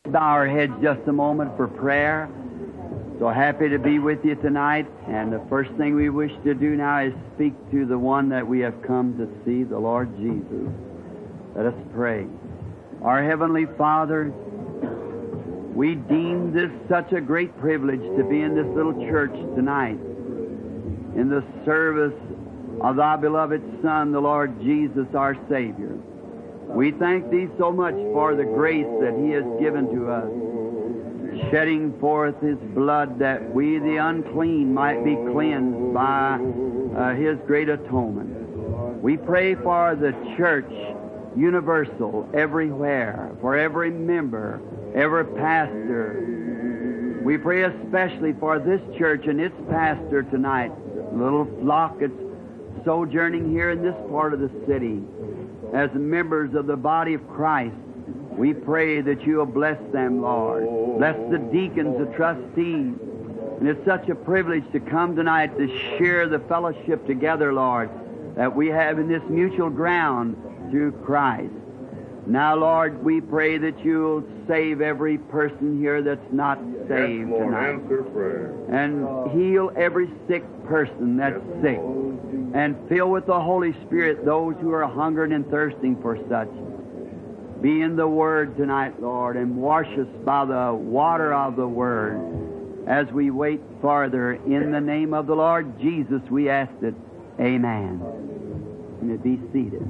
Bow our heads just a moment for prayer. So happy to be with you tonight. And the first thing we wish to do now is speak to the one that we have come to see, the Lord Jesus. Let us pray. Our Heavenly Father, we deem this such a great privilege to be in this little church tonight, in the service of Thy beloved Son, the Lord Jesus, our Savior. We thank Thee so much for the grace that He has given to us, shedding forth His blood that we, the unclean, might be cleansed by His great atonement. We pray for the church universal everywhere, for every member, every pastor. We pray especially for this church and its pastor tonight, the little flock that's sojourning here in this part of the city. As members of the body of Christ, we pray that You will bless them, Lord. Bless the deacons, the trustees. And it's such a privilege to come tonight to share the fellowship together, Lord, that we have in this mutual ground through Christ. Now, Lord, we pray that You'll save every person here that's not saved tonight. Answer prayer. And heal every sick person that's sick. And fill with the Holy Spirit those who are hungering and thirsting for such. Be in the Word tonight, Lord, and wash us by the water of the Word as we wait farther. In the name of the Lord Jesus, we ask it. Amen. And be seated.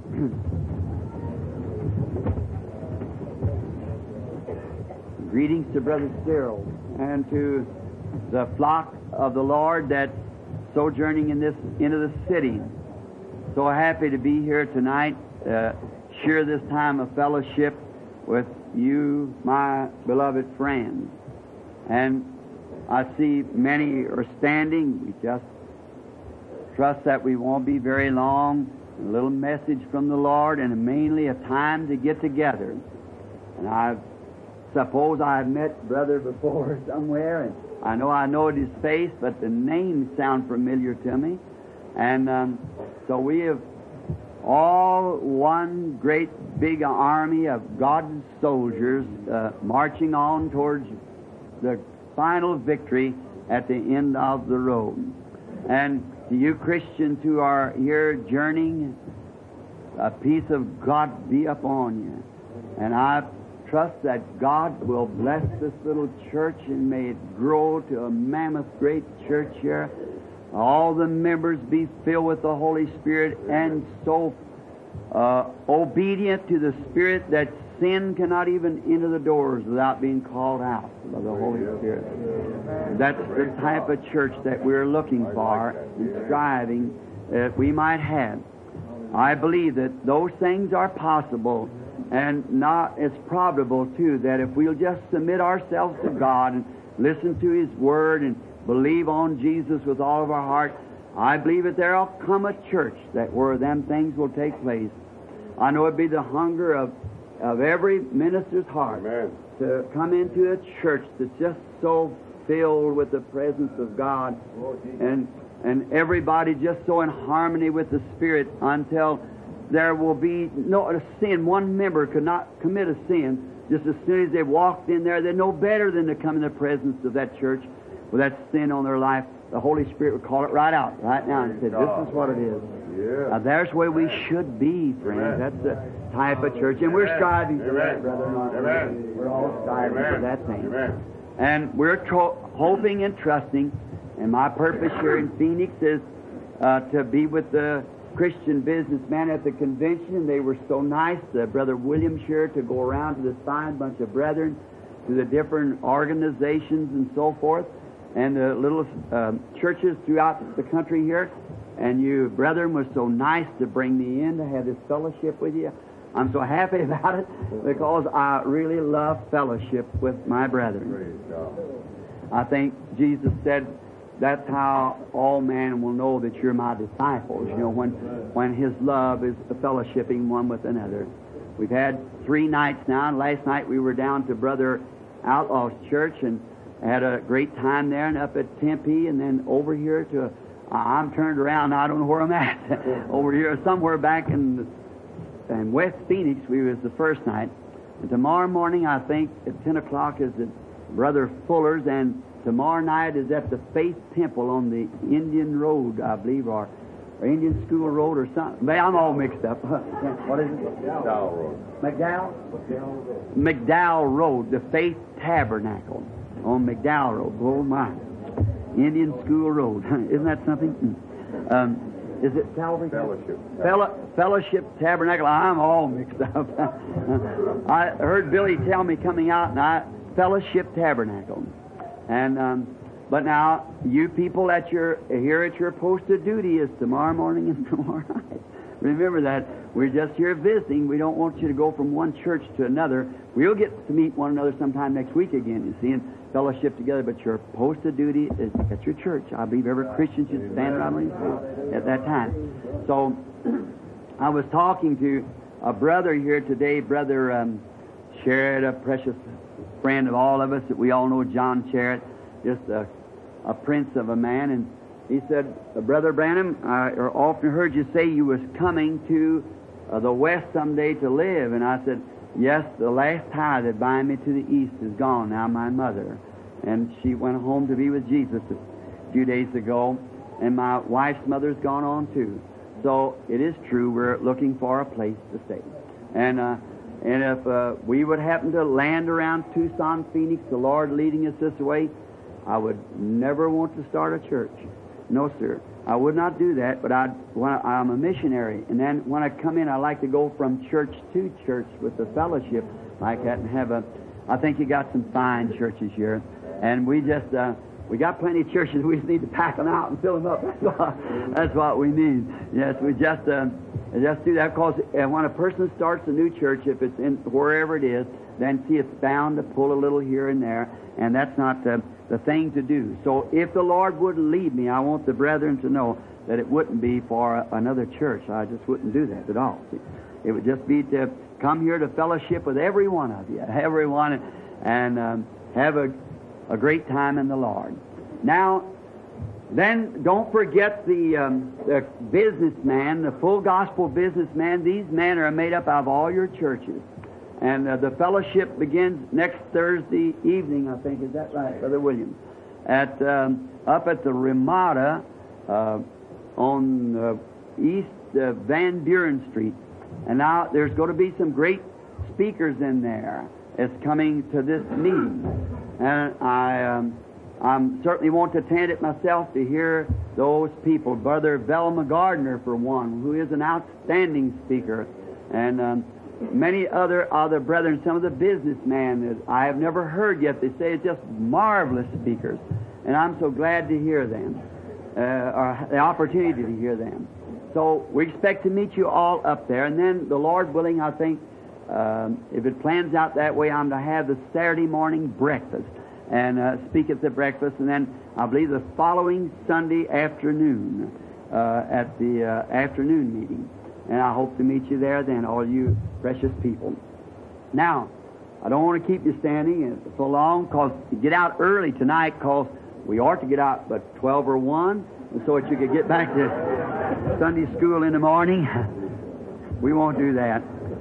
Greetings to Brother Cyril and to the flock of the Lord that's sojourning into the city. So happy to be here tonight, share this time of fellowship with you, my beloved friends. And I see many are standing. We just trust that we won't be very long. A little message from the Lord and mainly a time to get together. And I suppose I've met Brother before somewhere, and I know his face, but the names sound familiar to me. And so we have all one great big army of God's soldiers marching on towards the final victory at the end of the road. And to you Christians who are here journeying, a peace of God be upon you. And I trust that God will bless this little church and may it grow to a mammoth great church here. All the members be filled with the Holy Spirit and so obedient to the Spirit that sin cannot even enter the doors without being called out by the Holy Spirit. That's the type of church that we're looking for and striving that we might have. I believe that those things are possible. And not as probable, too, that if we'll just submit ourselves to God and listen to His Word and believe on Jesus with all of our heart, I believe that there'll come a church that where them things will take place. I know it'd be the hunger of every minister's heart. Amen. To come into a church that's just so filled with the presence of God and everybody just so in harmony with the Spirit until there will be no sin. One member could not commit a sin. Just as soon as they walked in there, they're no better than to come in the presence of that church with that sin on their life. The Holy Spirit would call it right out, right now, and say, "This is what it is." Yeah. Now, there's where we should be, friends. That's the type of church, and we're striving for that, brother. Amen. We're all striving for that thing. Amen. And we're hoping and trusting. And my purpose here in Phoenix is to be with the Christian businessmen at the convention. They were so nice, Brother William here, to go around to this fine bunch of brethren, to the different organizations and so forth, and the little churches throughout the country here. And you, brethren, was so nice to bring me in to have this fellowship with you. I'm so happy about it because I really love fellowship with my brethren. I think Jesus said, that's how all men will know that you're my disciples, you know, when His love is fellowshipping one with another. We've had 3 nights now, and last night we were down to Brother Outlaw's church and had a great time there, and up at Tempe, and then over here to, I'm turned around, I don't know where I'm at, over here somewhere back in West Phoenix. We was the first night. And tomorrow morning, I think, at 10 o'clock is at Brother Fuller's, and tomorrow night is at the Faith Temple on the Indian Road, I believe, or Indian School Road or something. I'm all mixed up. What is it? McDowell Road. McDowell Road, the Faith Tabernacle on McDowell Road. Oh, my. Indian School Road. Isn't that something? Is it Calvary? Fellowship Tabernacle. I'm all mixed up. I heard Billy tell me coming out, Fellowship Tabernacle. And but now, you people that you're here at your post of duty is tomorrow morning and tomorrow night. Remember that. We're just here visiting. We don't want you to go from one church to another. We'll get to meet one another sometime next week again, you see, and fellowship together. But your post of duty is at your church. I believe every Christian should stand around his feet at that time. So, I was talking to a brother here today, Brother Sherritt, a precious friend of all of us that we all know, John Sherritt, just a prince of a man, and he said, Brother Branham, I often heard you say you was coming to the West someday to live. And I said, yes, the last tie that bind me to the East is gone now, my mother. And she went home to be with Jesus a few days ago. And my wife's mother's gone on too. So it is true, we're looking for a place to stay. And if we would happen to land around Tucson, Phoenix, the Lord leading us this way, I would never want to start a church. No, sir. I would not do that, but I'm a missionary. And then when I come in, I like to go from church to church with the fellowship like that and have I think you got some fine churches here. And we got plenty of churches. We just need to pack them out and fill them up. That's what we need. Yes, we just do that, because when a person starts a new church, if it's in wherever it is, then see, it's bound to pull a little here and there, and that's not the thing to do. So if the Lord would lead me, I want the brethren to know that it wouldn't be for another church. I just wouldn't do that at all. See? It would just be to come here to fellowship with every one of you, everyone, and have a great time in the Lord. Now, then don't forget the businessman, the full gospel businessman. These men are made up of all your churches. And the fellowship begins next Thursday evening, I think. Is that right, Brother William? Up at the Ramada on East Van Buren Street. And now there's going to be some great speakers in there that's coming to this meeting. And I certainly want to attend it myself to hear those people. Brother Velma Gardner, for one, who is an outstanding speaker. And many other brethren, some of the businessmen that I have never heard yet, they say it's just marvelous speakers. And I'm so glad to hear them, or the opportunity to hear them. So we expect to meet you all up there. And then, the Lord willing, I think, if it plans out that way, I'm to have the Saturday morning breakfast and speak at the breakfast. And then I believe the following Sunday afternoon at the afternoon meeting. And I hope to meet you there then, all you precious people. Now, I don't want to keep you standing so long, because you get out early tonight, because we ought to get out but 12 or 1, and so that you could get back to Sunday school in the morning. We won't do that.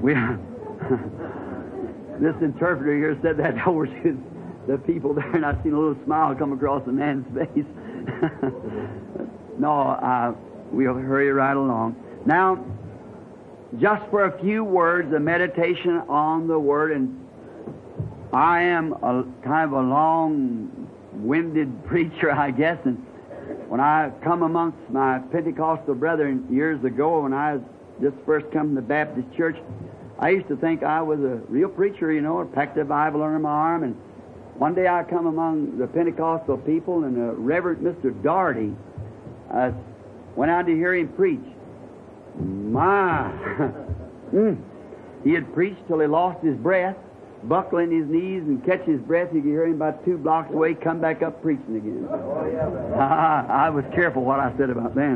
This interpreter here said that over to the people there, and I seen a little smile come across the man's face. No, we'll hurry right along. Now, just for a few words, a meditation on the Word, and I am kind of a long-winded preacher, I guess, and when I come amongst my Pentecostal brethren years ago, when I just first come to the Baptist church, I used to think I was a real preacher, you know, and packed a Bible under my arm, and one day I come among the Pentecostal people, and Reverend Mr. Daugherty, went out to hear him preach. My! He had preached till he lost his breath, buckling his knees and catch his breath. You could hear him about 2 blocks away, come back up preaching again. I was careful what I said about that.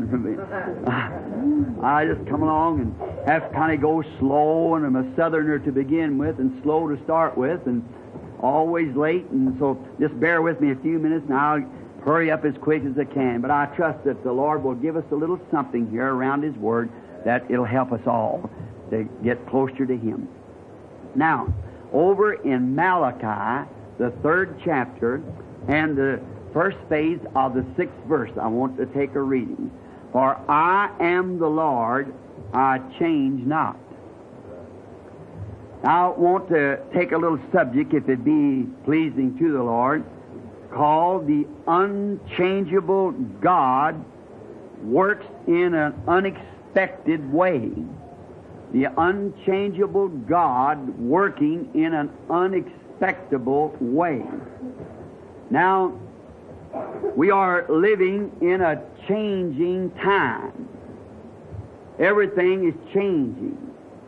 I just come along and have to kind of go slow, and I'm a Southerner to begin with, and slow to start with, and always late, and so just bear with me a few minutes, and I'll hurry up as quick as I can. But I trust that the Lord will give us a little something here around His Word that it'll help us all to get closer to Him. Now, over in Malachi, the 3rd chapter, and the first phase of the 6th verse. I want to take a reading. For I am the Lord, I change not. Now, I want to take a little subject, if it be pleasing to the Lord, called the unchangeable God works in an unexpected way. The unchangeable God working in an unexpectable way. Now, we are living in a changing time. Everything is changing.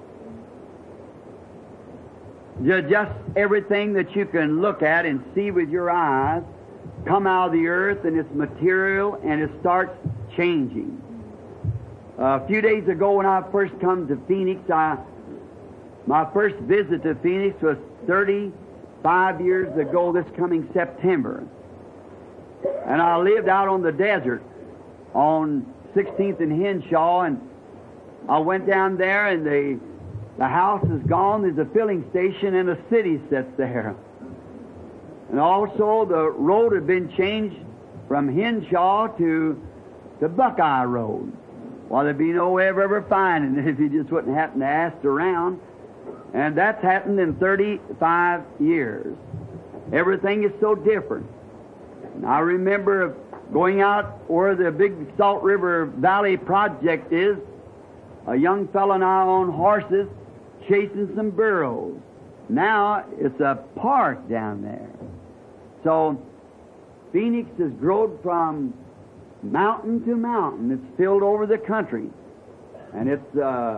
Just everything that you can look at and see with your eyes come out of the earth and its material, and it starts changing. A few days ago when I first come to Phoenix, my first visit to Phoenix was 35 years ago this coming September. And I lived out on the desert on 16th and Henshaw, and I went down there, and the house is gone. There's a filling station, and a city sits there. And also the road had been changed from Henshaw to Buckeye Road. Well, there'd be no way of ever finding it if you just wouldn't happen to ask around. And that's happened in 35 years. Everything is so different. And I remember going out where the big Salt River Valley project is, a young fellow and I on horses chasing some burros. Now it's a park down there. So Phoenix has grown from mountain to mountain. It's filled over the country, and it's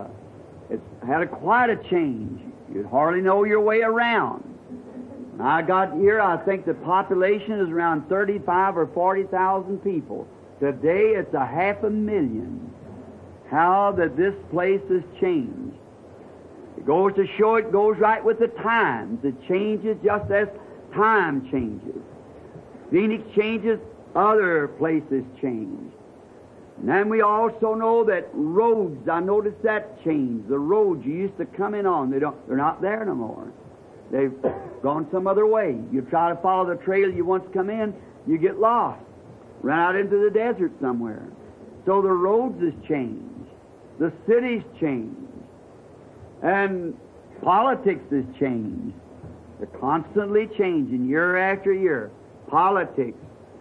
had quite a change. You'd hardly know your way around. When I got here, I think the population is around 35 or 40,000 people. Today it's 500,000. How that this place has changed. It goes to show it goes right with the times. It changes just as time changes. Phoenix changes, other places change. And then we also know that roads, I noticed that change. The roads you used to come in on, they're not there no more. They've gone some other way. You try to follow the trail you once come in, you get lost. Run out into the desert somewhere. So the roads has changed. The cities changed. And politics has changed. They're constantly changing year after year. Politics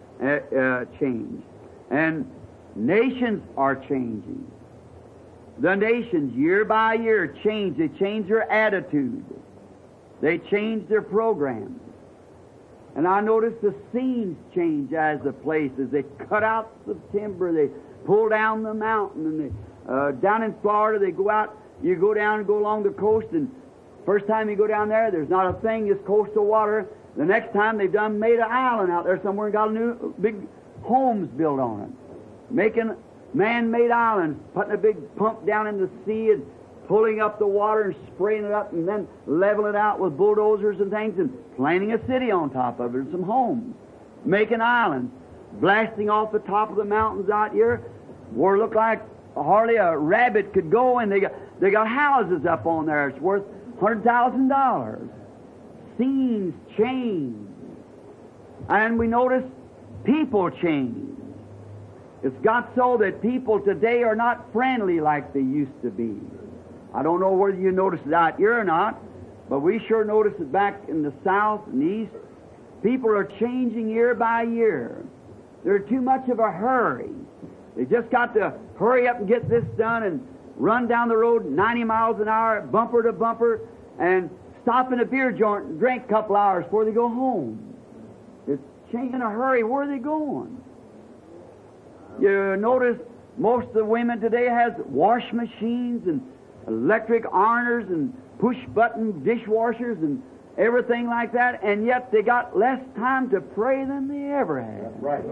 change. And nations are changing. The nations, year by year, change. They change their attitude. They change their programs. And I noticed the scenes change as the places. They cut out the timber. They pull down the mountain. And they, down in Florida, they go out. You go down and go along the coast, and first time you go down there, there's not a thing. It's coastal water. The next time they've made an island out there somewhere and got a new big homes built on it. Making man-made islands, putting a big pump down in the sea and pulling up the water and spraying it up and then leveling it out with bulldozers and things and planting a city on top of it and some homes. Making islands, blasting off the top of the mountains out here where it looked like hardly a rabbit could go, and they got houses up on there. It's worth $100,000. Scenes change. And we notice people change. It's got so that people today are not friendly like they used to be. I don't know whether you notice it out here or not, but we sure notice it back in the south and east. People are changing year by year. They're too much of a hurry. They just got to hurry up and get this done and run down the road 90 miles an hour, bumper to bumper, and stop in a beer joint and drink a couple hours before they go home. It's changing in a hurry. Where are they going? You notice most of the women today has wash machines and electric ironers and push-button dishwashers and everything like that, and yet they got less time to pray than they ever had. Right.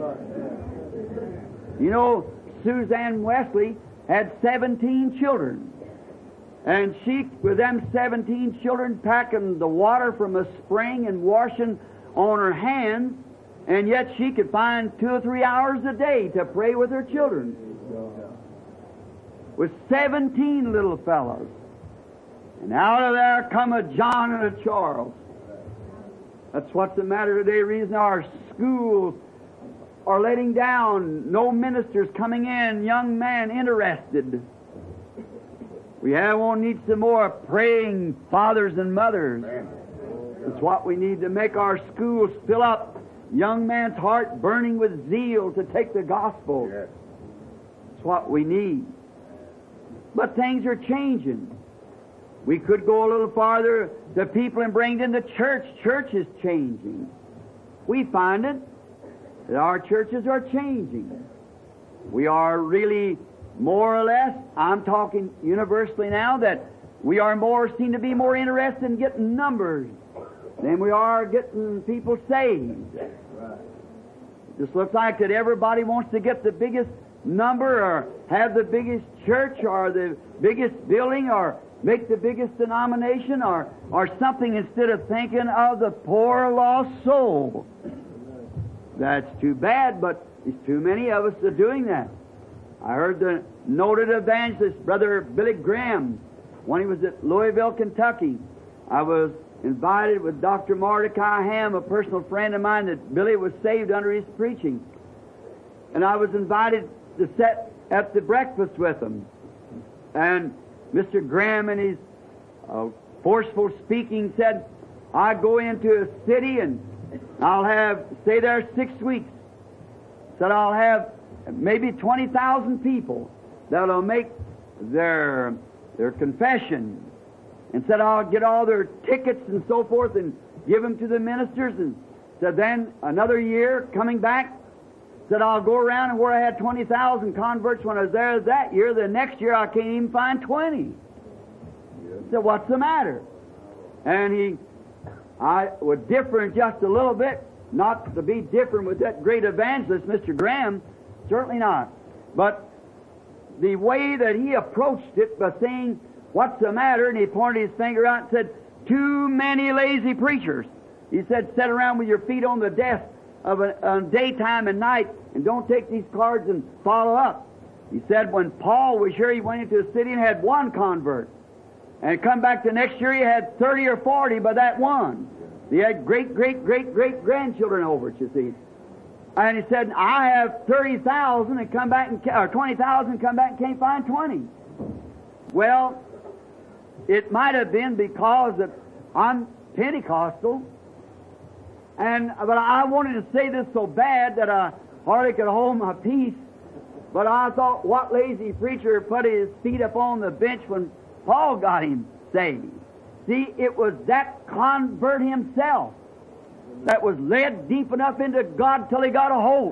You know, Suzanne Wesley had 17 children. And she, with them 17 children, packing the water from a spring and washing on her hands, and yet she could find 2 or 3 hours a day to pray with her children. With 17 little fellows. And out of there come a John and a Charles. That's what's the matter today. The reason our schools are letting down, no ministers coming in, young men interested. We won't need some more praying fathers and mothers. It's what we need to make our schools fill up. Young man's heart burning with zeal to take the gospel. It's what we need. But things are changing. We could go a little farther. The people and bring in the church. Church is changing. We find it that our churches are changing. We are really more or less, I'm talking universally now, that we are seem to be more interested in getting numbers than we are getting people saved. It just looks like that everybody wants to get the biggest number or have the biggest church or the biggest building or make the biggest denomination or something instead of thinking of the poor lost soul. That's too bad, but there's too many of us that are doing that. I heard the noted evangelist, Brother Billy Graham, when he was at Louisville, Kentucky. I was invited with Dr. Mordecai Ham, a personal friend of mine, that Billy was saved under his preaching. And I was invited to sit at the breakfast with him. And Mr. Graham, in his forceful speaking, said, I go into a city and I'll stay there 6 weeks. Said I'll have maybe 20,000 people that'll make their confession. And said I'll get all their tickets and so forth and give them to the ministers. And said then another year coming back, said I'll go around and where I had 20,000 converts when I was there that year, the next year I can't even find 20. Said, what's the matter? And I would differ in just a little bit, not to be different with that great evangelist, Mr. Graham, certainly not. But the way that he approached it by saying, what's the matter? And he pointed his finger out and said, too many lazy preachers. He said, sit around with your feet on the desk on daytime and night and don't take these cards and follow up. He said when Paul was here, he went into a city and had one convert. And come back the next year, he had 30 or 40 by that one. He had great-grandchildren over it, you see. And he said, I have 30,000 and come back or 20,000 and come back and can't find 20. Well, it might have been because that I'm Pentecostal, but I wanted to say this so bad that I hardly could hold my peace. But I thought, what lazy preacher put his feet up on the bench when Paul got him saved? See, it was that convert himself that was led deep enough into God till he got a hold.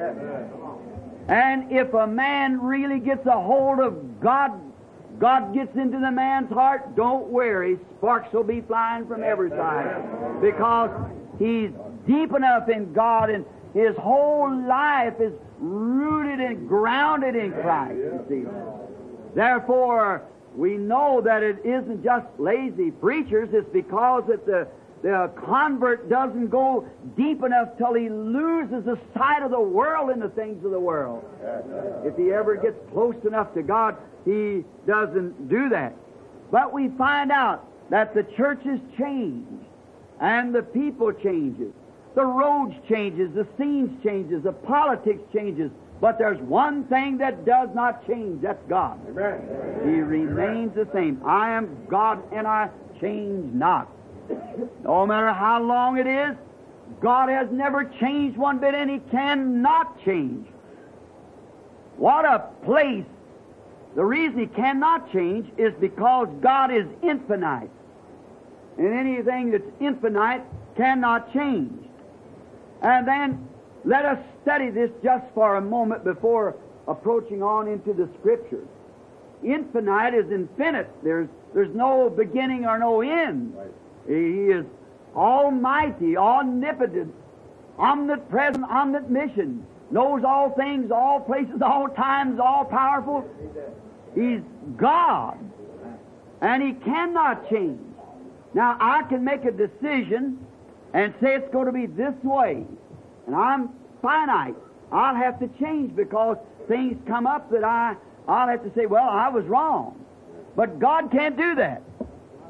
And if a man really gets a hold of God, God gets into the man's heart, don't worry, sparks will be flying from every side. Because he's deep enough in God and his whole life is rooted and grounded in Christ, you see. Therefore, we know that it isn't just lazy preachers. It's because that the convert doesn't go deep enough till he loses the sight of the world and the things of the world. If he ever gets close enough to God, he doesn't do that. But we find out that the churches change and the people changes. The roads changes, the scenes changes, the politics changes. But there's one thing that does not change. That's God. Amen. He remains the same. I am God and I change not. No matter how long it is, God has never changed one bit and He cannot change. What a place. The reason He cannot change is because God is infinite. And anything that's infinite cannot change. And then let us study this just for a moment before approaching on into the Scriptures. Infinite is infinite. There's no beginning or no end. Right. He is almighty, omnipotent, omnipresent, omniscient, knows all things, all places, all times, all powerful. He's God. And He cannot change. Now, I can make a decision and say it's going to be this way. And I'm finite. I'll have to change because things come up that I'll have to say, well, I was wrong. But God can't do that.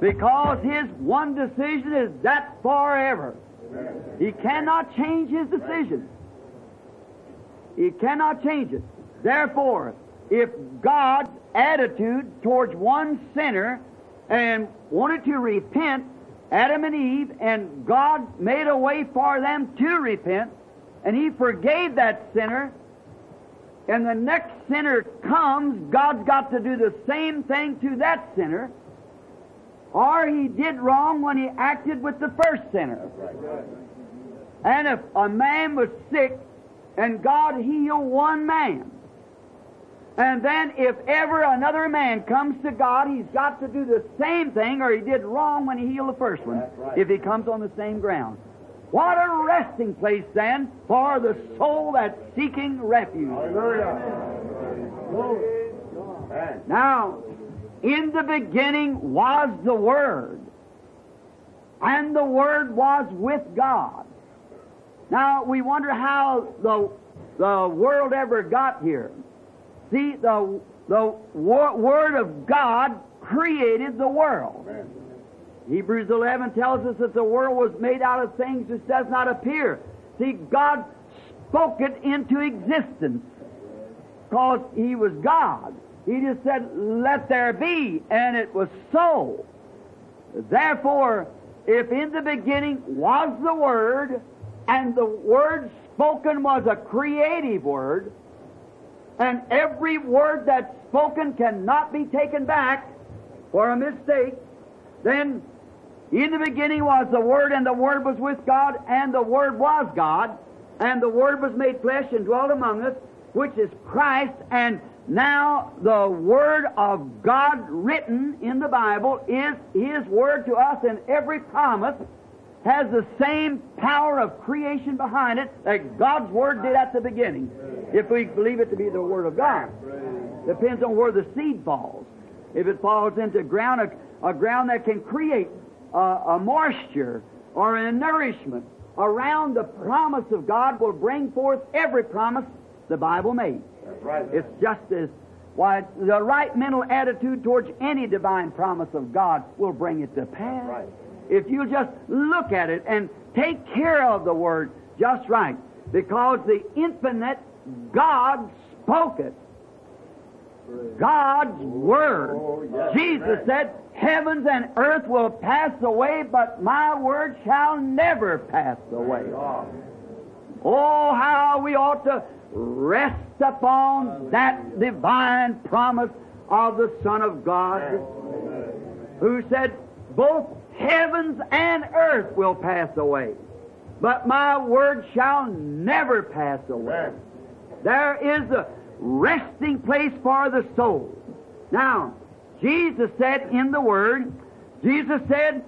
Because His one decision is that forever. He cannot change His decision. He cannot change it. Therefore, if God's attitude towards one sinner and wanted to repent, Adam and Eve, and God made a way for them to repent, and He forgave that sinner, and the next sinner comes, God's got to do the same thing to that sinner, or He did wrong when He acted with the first sinner. And if a man was sick, and God healed one man, and then if ever another man comes to God, he's got to do the same thing, or he did wrong when he healed the first one, if he comes on the same ground. What a resting place, then, for the soul that's seeking refuge. Now, in the beginning was the Word, and the Word was with God. Now, we wonder how the world ever got here. See, the Word of God created the world. Amen. Hebrews 11 tells us that the world was made out of things which does not appear. See, God spoke it into existence because He was God. He just said, "Let there be," and it was so. Therefore, if in the beginning was the Word, and the Word spoken was a creative Word, and every word that's spoken cannot be taken back for a mistake, then in the beginning was the Word, and the Word was with God, and the Word was God, and the Word was made flesh and dwelt among us, which is Christ, and now the Word of God written in the Bible is His Word to us, and every promise has the same power of creation behind it that God's Word did at the beginning, if we believe it to be the Word of God. Depends on where the seed falls. If it falls into a ground that can create a moisture or a nourishment around the promise of God, will bring forth every promise the Bible made. It's just as why the right mental attitude towards any divine promise of God will bring it to pass. If you just look at it and take care of the Word just right, because the infinite God spoke it. God's Word. Jesus said, "Heavens and earth will pass away, but my Word shall never pass away." Oh, how we ought to rest upon that divine promise of the Son of God, who said, "Both heavens and earth will pass away, but my Word shall never pass away." There is a resting place for the soul. Now, Jesus said in the Word, Jesus said,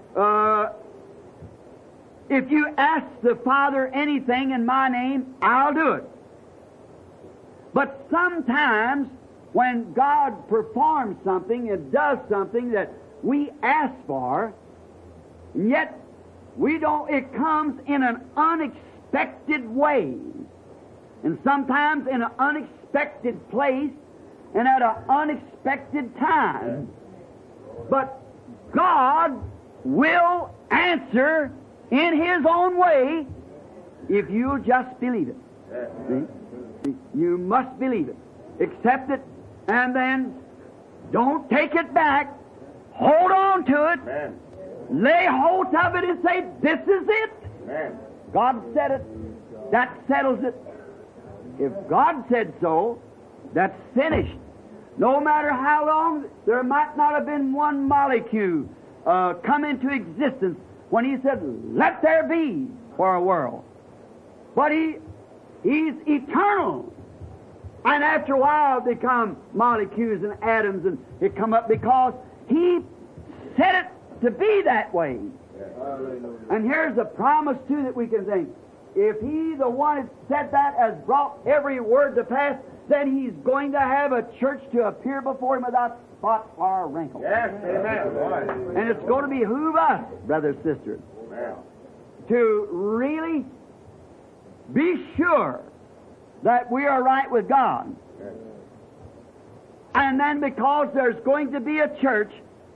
"If you ask the Father anything in my name, I'll do it." But sometimes when God performs something and does something that we ask for, and yet we don't, it comes in an unexpected way, and sometimes in an unexpected place and at an unexpected time. But God will answer in His own way if you'll just believe it. See? You must believe it. Accept it, and then don't take it back. Hold on to it. Amen. Lay hold of it and say, "This is it." Amen. God said it. That settles it. If God said so, that's finished. No matter how long, there might not have been one molecule come into existence when He said, "Let there be," for a world. But He's eternal. And after a while become molecules and atoms, and it come up because He said it to be that way. And here's a promise, too, that we can think. If He, the one that said that, has brought every word to pass, then He's going to have a church to appear before Him without spot or wrinkle. Yes, amen. And it's going to behoove us, brothers and sisters, to really be sure that we are right with God. And then because there's going to be a church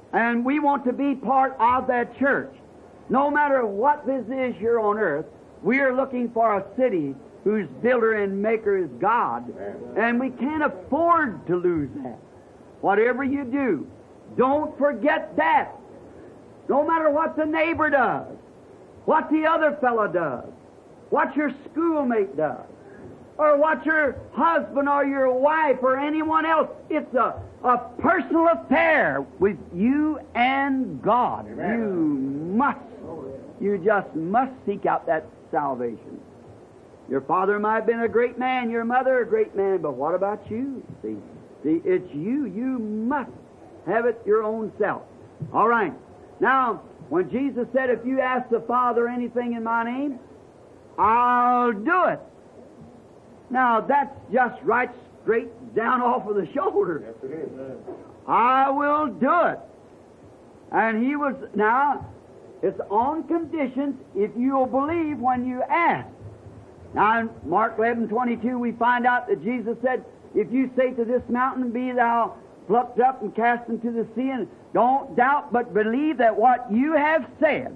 And we want to be part of that church. No matter what this is here on earth, we are looking for a city whose builder and maker is God. And we can't afford to lose that. Whatever you do, don't forget that. No matter what the neighbor does, what the other fellow does, what your schoolmate does, or what your husband or your wife or anyone else, it's a personal affair with you and God. You just must seek out that salvation. Your father might have been a great man, your mother a great man, but what about you? See, it's you. You must have it your own self. All right. Now, when Jesus said, if you ask the Father anything in my name, I'll do it. Now, that's just right straight down off of the shoulder. Yes, it is. I will do it. And he was, now, it's on conditions if you'll believe when you ask. Now, in Mark 11:22, we find out that Jesus said, if you say to this mountain, be thou plucked up and cast into the sea, and don't doubt, but believe that what you have said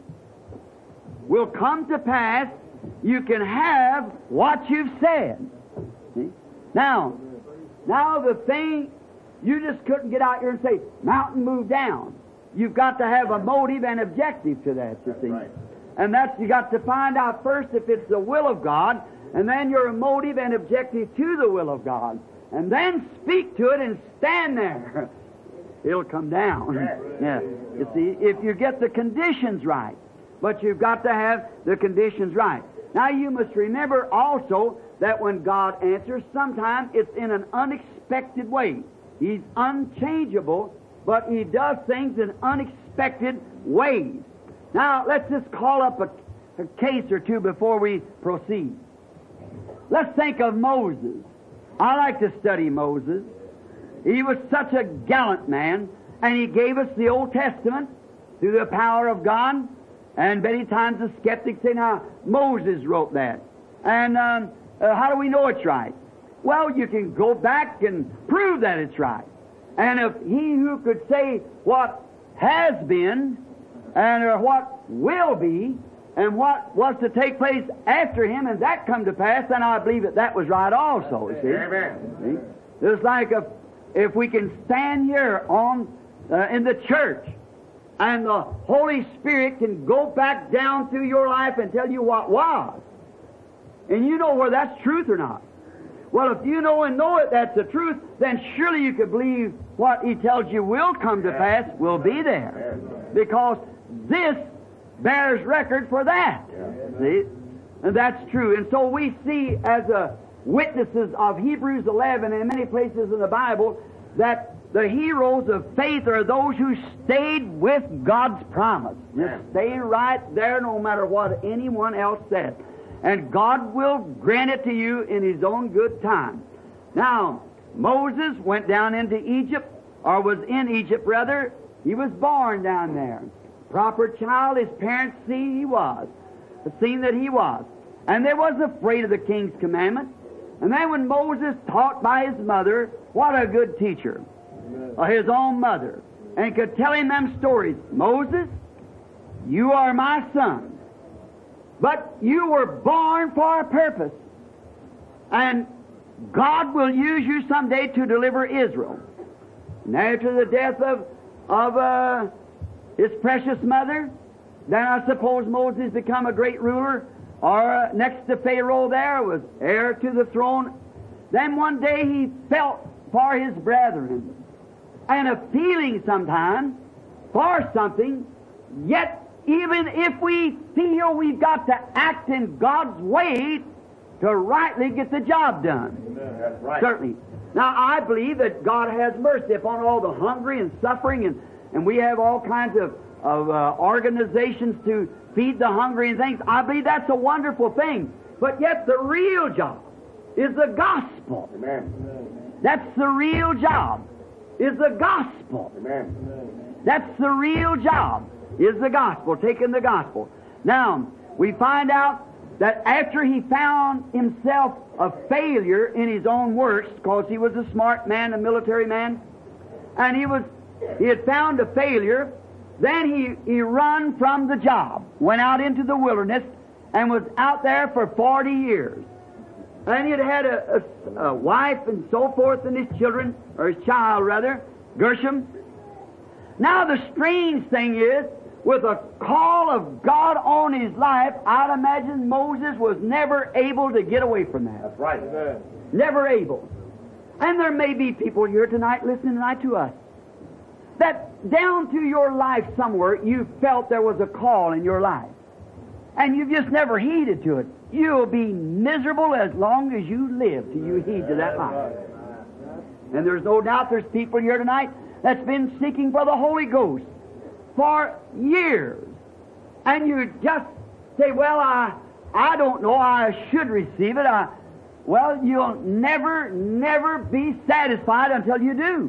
will come to pass, you can have what you've said. See? Now the thing, you just couldn't get out here and say, mountain, move down. You've got to have a motive and objective to that, you see. Right. And that's, you got to find out first if it's the will of God, and then your motive and objective to the will of God. And then speak to it and stand there. It'll come down. Yeah. You see, if you get the conditions right. But you've got to have the conditions right. Now you must remember also that when God answers, sometimes it's in an unexpected way. He's unchangeable, but He does things in unexpected ways. Now, let's just call up a case or two before we proceed. Let's think of Moses. I like to study Moses. He was such a gallant man, and he gave us the Old Testament through the power of God. And many times the skeptics say, now, Moses wrote that. And how do we know it's right? Well, you can go back and prove that it's right. And if he who could say what has been, and what will be, and what was to take place after him, and that come to pass, then I believe that was right also, you see. Amen. See? It's like if we can stand here in the church, and the Holy Spirit can go back down through your life and tell you what was, and you know whether that's truth or not. Well, if you know it that's the truth, then surely you could believe what He tells you will come to pass will be there. Because this bears record for that. See? And that's true. And so we see as witnesses of Hebrews 11 and many places in the Bible that the heroes of faith are those who stayed with God's promise. Just stay right there no matter what anyone else said. And God will grant it to you in His own good time. Now, Moses went down into Egypt, or was in Egypt rather. He was born down there. Proper child, his parents seen he was. Seen that he was. And they wasn't afraid of the king's commandment. And then when Moses taught by his mother, what a good teacher. His own mother. And could tell him them stories. Moses, you are my son. But you were born for a purpose. And God will use you someday to deliver Israel. And after the death of his precious mother, then I suppose Moses become a great ruler, or next to Pharaoh there was heir to the throne. Then one day he felt for his brethren, and a feeling sometimes for something, yet even if we feel we've got to act in God's way to rightly get the job done. That's right. Certainly. Now, I believe that God has mercy upon all the hungry and suffering, and we have all kinds of organizations to feed the hungry and things. I believe that's a wonderful thing. But yet the real job is the gospel. Amen. That's the real job, is the gospel. Amen. That's the real job, is the gospel, taking the gospel. Now, we find out that after he found himself a failure in his own works, because he was a smart man, a military man, and he was He had found a failure. Then he run from the job, went out into the wilderness, and was out there for 40 years. And he had had a wife and so forth, and his children, or his child rather, Gershom. Now the strange thing is, with a call of God on his life, I'd imagine Moses was never able to get away from that. That's right. Amen. Never able. And there may be people here tonight listening tonight to us, that down through your life somewhere you felt there was a call in your life. And you've just never heeded to it. You'll be miserable as long as you live till you heed to that life. And there's no doubt there's people here tonight that's been seeking for the Holy Ghost for years. And you just say, well, I don't know, I should receive it. Well, you'll never be satisfied until you do.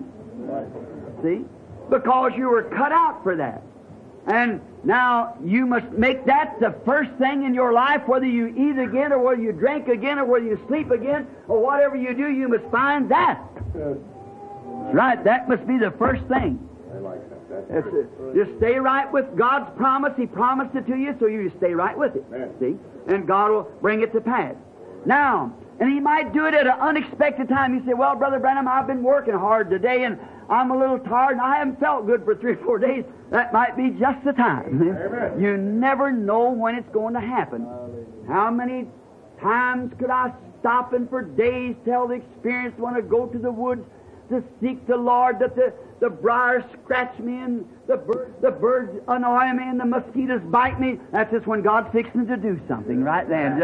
See? Because you were cut out for that. And now you must make that the first thing in your life, whether you eat again or whether you drink again or whether you sleep again or whatever you do, you must find that. That's right, that must be the first thing. I like that. Just stay right with God's promise. He promised it to you, so you just stay right with it. Amen. See? And God will bring it to pass. Now, and He might do it at an unexpected time. You say, well, Brother Branham, I've been working hard today and I'm a little tired and I haven't felt good for 3 or 4 days. That might be just the time. Amen. You never know when it's going to happen. How many times could I stop and for days tell the experience when I go to the woods to seek the Lord, that the briars scratch me and the birds annoy me and the mosquitoes bite me. That's just when God's fixing to do something right then.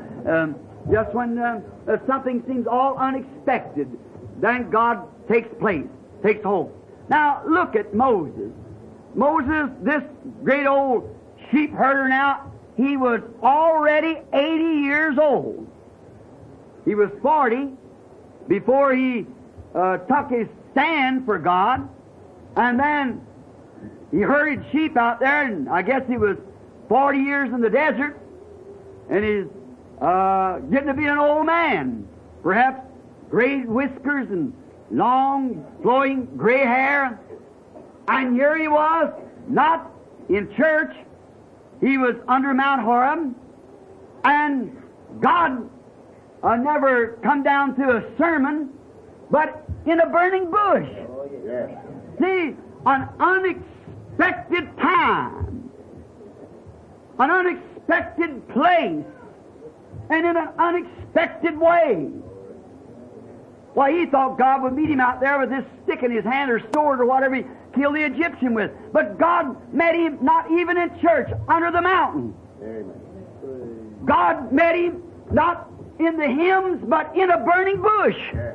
Just when something seems all unexpected, then God takes hold. Now, look at Moses. Moses, this great old sheep herder now, he was already 80 years old. He was 40 before he took his stand for God, and then he herded sheep out there, and I guess he was 40 years in the desert, and he's getting to be an old man, perhaps gray whiskers and long, flowing gray hair. And here he was, not in church. He was under Mount Horeb, and God never come down to a sermon, but in a burning bush. Yes. See, an unexpected time, an unexpected place, and in an unexpected way. Why, he thought God would meet him out there with this stick in his hand or sword or whatever he killed the Egyptian with. But God met him not even in church, under the mountain. Amen. God met him not in the hymns, but in a burning bush. Yes.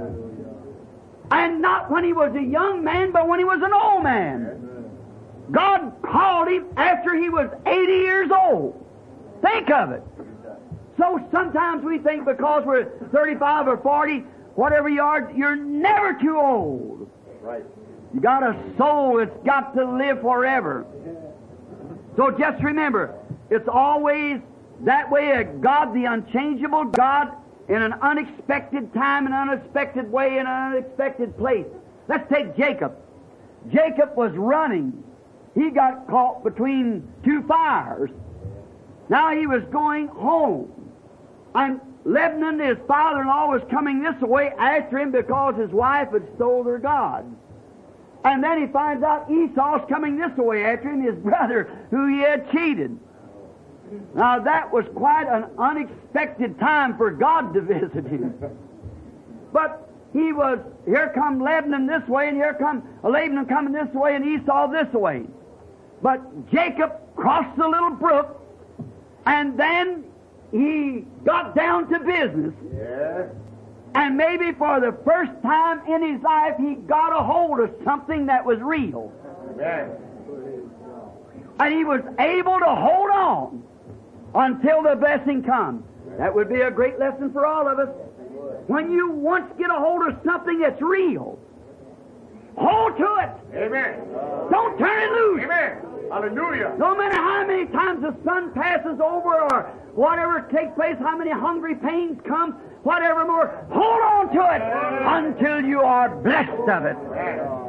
And not when he was a young man, but when he was an old man. God called him after he was 80 years old. Think of it. So sometimes we think because we're 35 or 40, whatever you are, you're never too old. Right. You got a soul that's got to live forever. So just remember, it's always that way, God, the unchangeable God, in an unexpected time, in an unexpected way, in an unexpected place. Let's take Jacob. Jacob was running. He got caught between two fires. Now he was going home. And Lebanon, his father-in-law, was coming this way after him because his wife had stole their God. And then he finds out Esau's coming this way after him, his brother, who he had cheated. Now that was quite an unexpected time for God to visit him. But here come Lebanon this way, and here come Laban coming this way, and Esau this way. But Jacob crossed the little brook, and then he got down to business. Yes. And maybe for the first time in his life, he got a hold of something that was real. Amen. And he was able to hold on until the blessing comes. That would be a great lesson for all of us. When you once get a hold of something that's real, hold to it. Amen. Don't turn it loose. Amen. Hallelujah. No matter how many times the sun passes over or whatever takes place, how many hungry pains come, whatever more, hold on to it until you are blessed of it.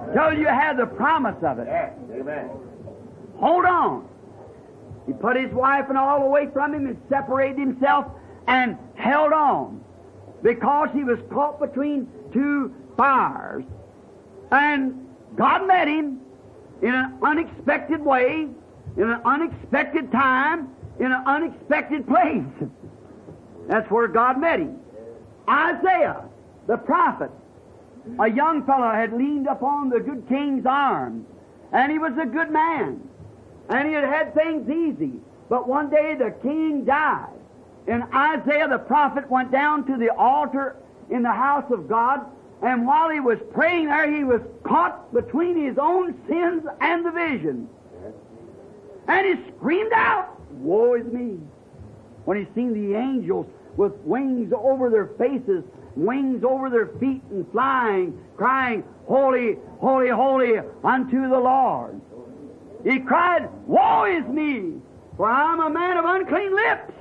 till you have the promise of it. Yes. Amen. Hold on. He put his wife and all away from him and separated himself and held on because he was caught between two fires. And God met him in an unexpected way, in an unexpected time, in an unexpected place. That's where God met him. Isaiah, the prophet, a young fellow, had leaned upon the good king's arm, and he was a good man, and he had had things easy. But one day the king died, and Isaiah the prophet went down to the altar in the house of God, and while he was praying there, he was caught between his own sins and the vision. And he screamed out, "Woe is me!" when he seen the angels with wings over their faces, wings over their feet, and flying, crying, "Holy, holy, holy unto the Lord." He cried, "Woe is me, for I am a man of unclean lips."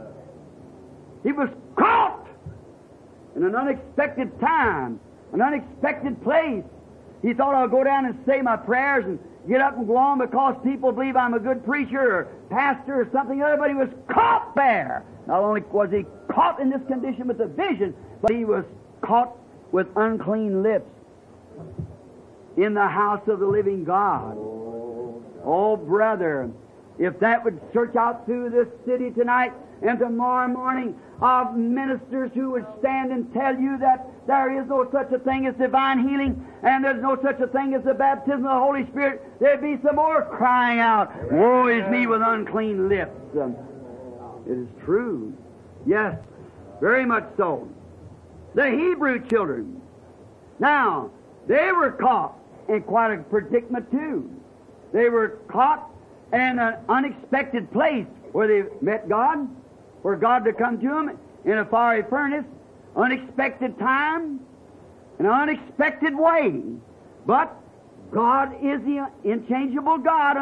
He was caught in an unexpected time, an unexpected place. He thought, "I'll go down and say my prayers and get up and go on because people believe I'm a good preacher or pastor or something other," but he was caught there. Not only was he caught in this condition with the vision, but he was caught with unclean lips in the house of the living God. Oh, brother, if that would search out through this city tonight and tomorrow morning of ministers who would stand and tell you that there is no such a thing as divine healing and there's no such a thing as the baptism of the Holy Spirit, there'd be some more crying out, "Woe is me with unclean lips." It is true. Yes, very much so. The Hebrew children, now, they were caught in quite a predicament too. They were caught in an unexpected place where they met God, for God to come to them in a fiery furnace, unexpected time, an unexpected way. But God is the unchangeable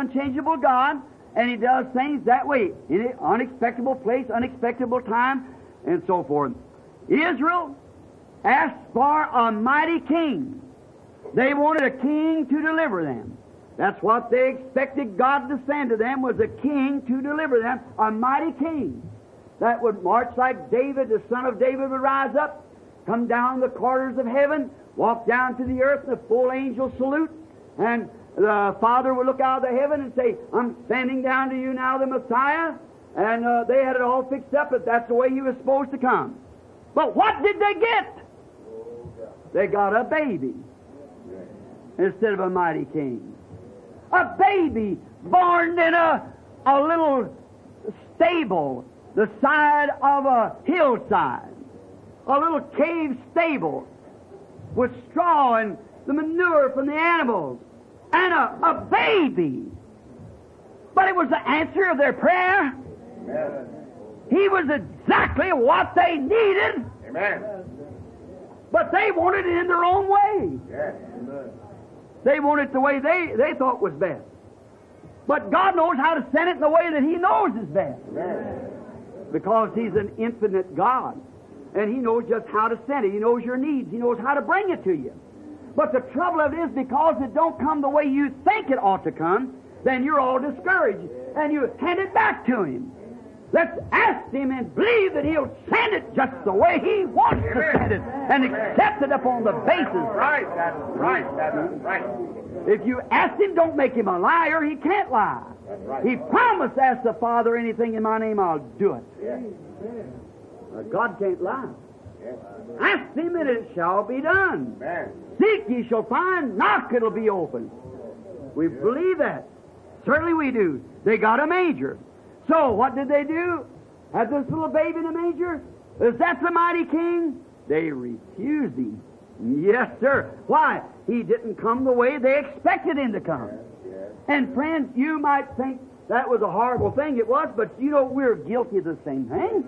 God, and He does things that way, in an unexpected place, unexpected time, and so forth. Israel asked for a mighty king. They wanted a king to deliver them. That's what they expected God to send to them, was a king to deliver them, a mighty king that would march like David, the son of David would rise up, come down the corridors of heaven, walk down to the earth in a full angel salute, and the Father would look out of the heaven and say, "I'm sending down to you now the Messiah." And they had it all fixed up that that's the way He was supposed to come. But what did they get? They got a baby instead of a mighty king. A baby born in a little stable, the side of a hillside, a little cave stable with straw and the manure from the animals, and a baby. But it was the answer of their prayer. Amen. He was exactly what they needed. Amen. But they wanted it in their own way. Yes. Amen. They wanted it the way they thought was best. But God knows how to send it in the way that He knows is best. Amen. Because He's an infinite God. And He knows just how to send it. He knows your needs. He knows how to bring it to you. But the trouble of it is, because it don't come the way you think it ought to come, then you're all discouraged. And you hand it back to Him. Let's ask Him and believe that He'll send it just the way He wants to send it, and accept it upon the basis. Right. That's right. That's right. If you ask Him, don't make Him a liar. He can't lie. That's right. He promised, ask the Father anything in my name, I'll do it. Yes. God can't lie. Yes. Ask Him and it shall be done. Amen. Seek ye shall find, knock it'll be open. We believe that. Certainly we do. They got a manger. So what did they do? Had this little baby in a manger? Is that the mighty king? They refused Him. Yes, sir. Why? He didn't come the way they expected Him to come. Yes. And friends, you might think that was a horrible thing. It was, but you know, we're guilty of the same thing.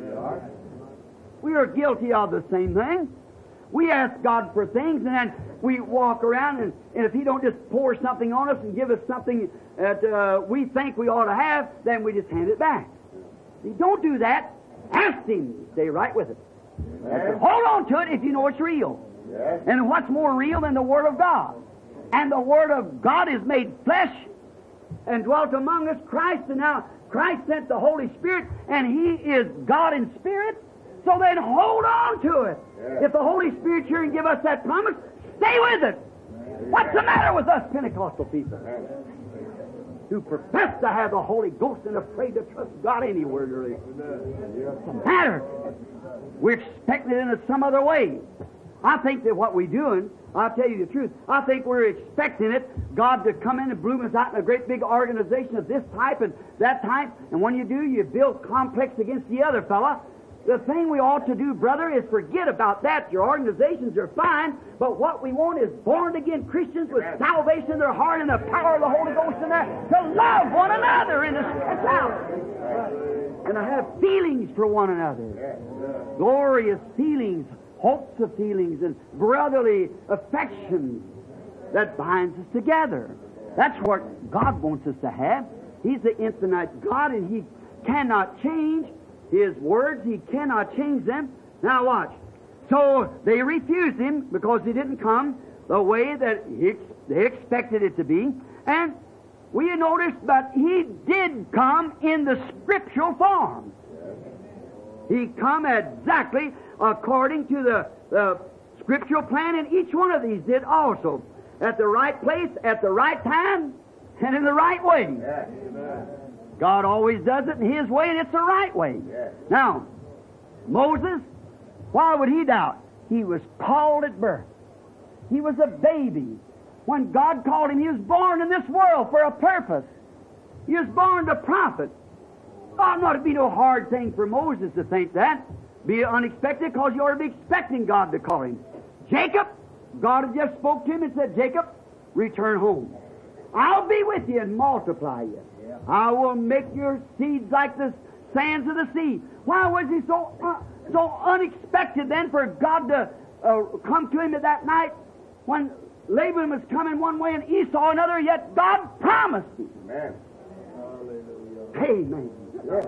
We are guilty of the same thing. We ask God for things, and then we walk around, and if He don't just pour something on us and give us something that we think we ought to have, then we just hand it back. If you don't do that, ask Him. Stay right with it. Amen. Hold on to it if you know it's real. Yes. And what's more real than the Word of God? And the Word of God is made flesh and dwelt among us, Christ, and now Christ sent the Holy Spirit, and He is God in Spirit. So then hold on to it. If the Holy Spirit's here and give us that promise, stay with it. What's the matter with us Pentecostal people who profess to have the Holy Ghost and afraid to trust God anywhere? Really? What's the matter? We're expecting it in some other way. I think that what we're doing, I'll tell you the truth, I think we're expecting it, God to come in and bloom us out in a great big organization of this type and that type, and when you do, you build complex against the other fella. The thing we ought to do, brother, is forget about that. Your organizations are fine, but what we want is born-again Christians with salvation in their heart and the power of the Holy Ghost in there to love one another and to stretch out and to have feelings for one another. Glorious feelings, hopes of feelings, and brotherly affections that binds us together. That's what God wants us to have. He's the infinite God, and He cannot change His words. He cannot change them. Now watch. So they refused Him because He didn't come the way that they expected it to be. And we noticed that He did come in the scriptural form. He come exactly according to the scriptural plan, and each one of these did also. At the right place, at the right time, and in the right way. God always does it in His way, and it's the right way. Now, Moses, why would he doubt? He was called at birth. He was a baby. When God called him, he was born in this world for a purpose. He was born to prophet. Oh, not to be no hard thing for Moses to think that. Be unexpected, because you ought to be expecting God to call him. Jacob, God had just spoke to him and said, Jacob, return home. I'll be with you and multiply you. I will make your seeds like the sands of the sea. Why was he so unexpected then for God to come to him at that night when Laban was coming one way and Esau another, yet God promised him. Amen. Amen. Yes,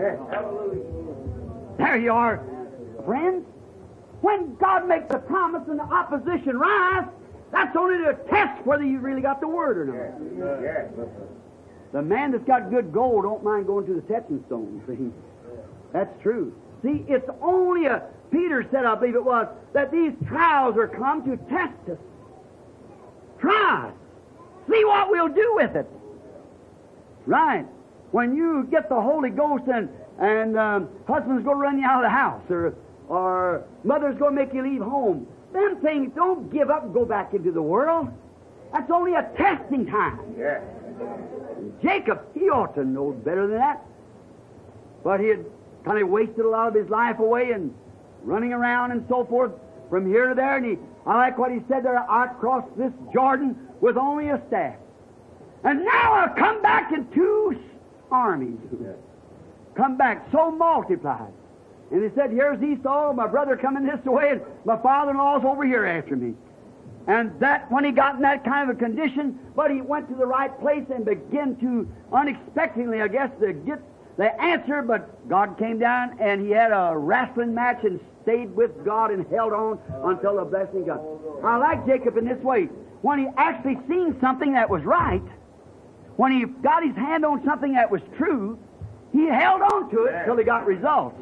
amen. There you are, friends. When God makes a promise and the opposition rise, that's only to test whether you really got the word or not. Yes. The man that's got good gold don't mind going to the testing stone. See, that's true. See, it's only Peter said, I believe it was, that these trials are come to test us. Try us. See what we'll do with it. Right. When you get the Holy Ghost and husband's going to run you out of the house, or mother's going to make you leave home, them things, don't give up and go back into the world. That's only a testing time. Yeah. Jacob, he ought to know better than that. But he had kind of wasted a lot of his life away and running around and so forth from here to there. And I like what he said there, I crossed this Jordan with only a staff. And now I've come back in 2 armies. Come back so multiplied. And he said, here's Esau, my brother coming this way, and my father-in-law's over here after me. And that, when he got in that kind of a condition, but he went to the right place and began to, unexpectedly, I guess, to get the answer, but God came down and he had a wrestling match and stayed with God and held on until the blessing got. I like Jacob in this way. When he actually seen something that was right, when he got his hand on something that was true, he held on to it until he got results.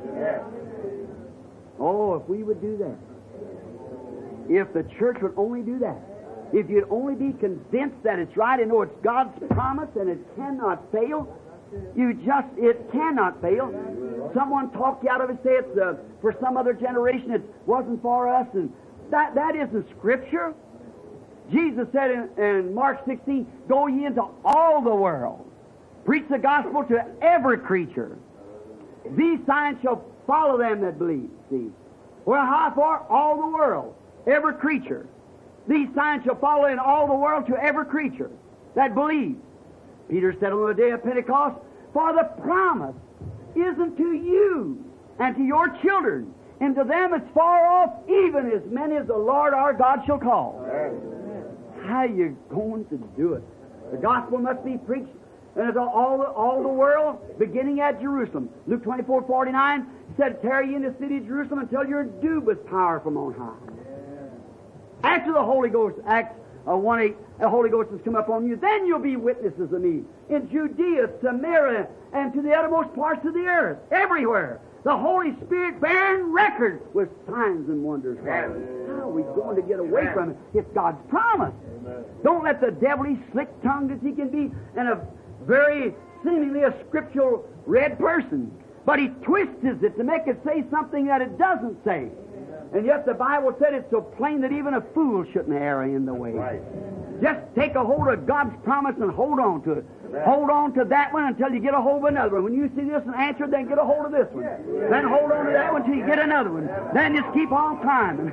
Oh, if we would do that. If the church would only do that. If you'd only be convinced that it's right and know it's God's promise and it cannot fail, it cannot fail. Someone talked you out of it, say it's for some other generation, it wasn't for us, and that isn't Scripture. Jesus said in Mark 16, go ye into all the world, preach the gospel to every creature. These signs shall follow them that believe. See, well, how far? All the world, every creature. These signs shall follow in all the world to every creature that believes. Peter said on the day of Pentecost, for the promise isn't to you and to your children, and to them that's far off, even as many as the Lord our God shall call. How are you going to do it? The gospel must be preached and all the world, beginning at Jerusalem. Luke 24:49 said, tarry ye in the city of Jerusalem until you're endued with power from on high. After the Holy Ghost, Acts when the Holy Ghost has come upon you, then you'll be witnesses of me. In Judea, Samaria, and to the uttermost parts of the earth, everywhere. The Holy Spirit bearing record with signs and wonders. How are we going to get away from it? It's God's promise. Don't let the devil, he's slick-tongued as he can be, and a very seemingly a scriptural read person. But he twists it to make it say something that it doesn't say. And yet the Bible said it's so plain that even a fool shouldn't err in the way. Just take a hold of God's promise and hold on to it. Hold on to that one until you get a hold of another one. When you see this one answered, then get a hold of this one. Then hold on to that one until you get another one. Then just keep on climbing.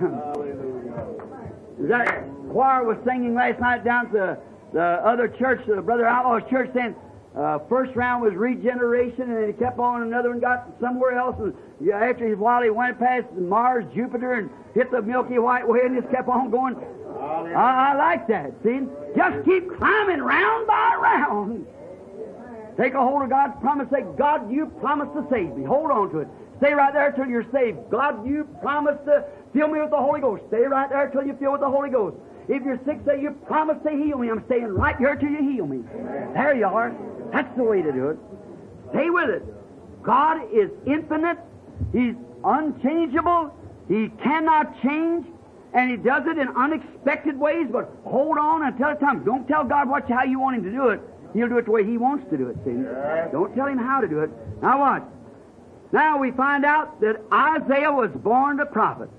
That choir was singing last night down at the other church, the Brother Outlaw's church, saying first round was regeneration, and then he kept on, another one got somewhere else, and after a while he went past Mars, Jupiter, and hit the Milky White Way, and just kept on going. I like that, see? Just keep climbing round by round. Take a hold of God's promise. Say, God, you promised to save me. Hold on to it. Stay right there till you're saved. God, you promised to fill me with the Holy Ghost. Stay right there till you fill with the Holy Ghost. If you're sick, say, you promised to heal me. I'm staying right here till you heal me. There you are. That's the way to do it. Stay with it. God is infinite. He's unchangeable. He cannot change. And He does it in unexpected ways, but hold on until it comes. Don't tell God how you want Him to do it. He'll do it the way He wants to do it, see? Don't tell Him how to do it. Now watch. Now we find out that Isaiah was born a prophet.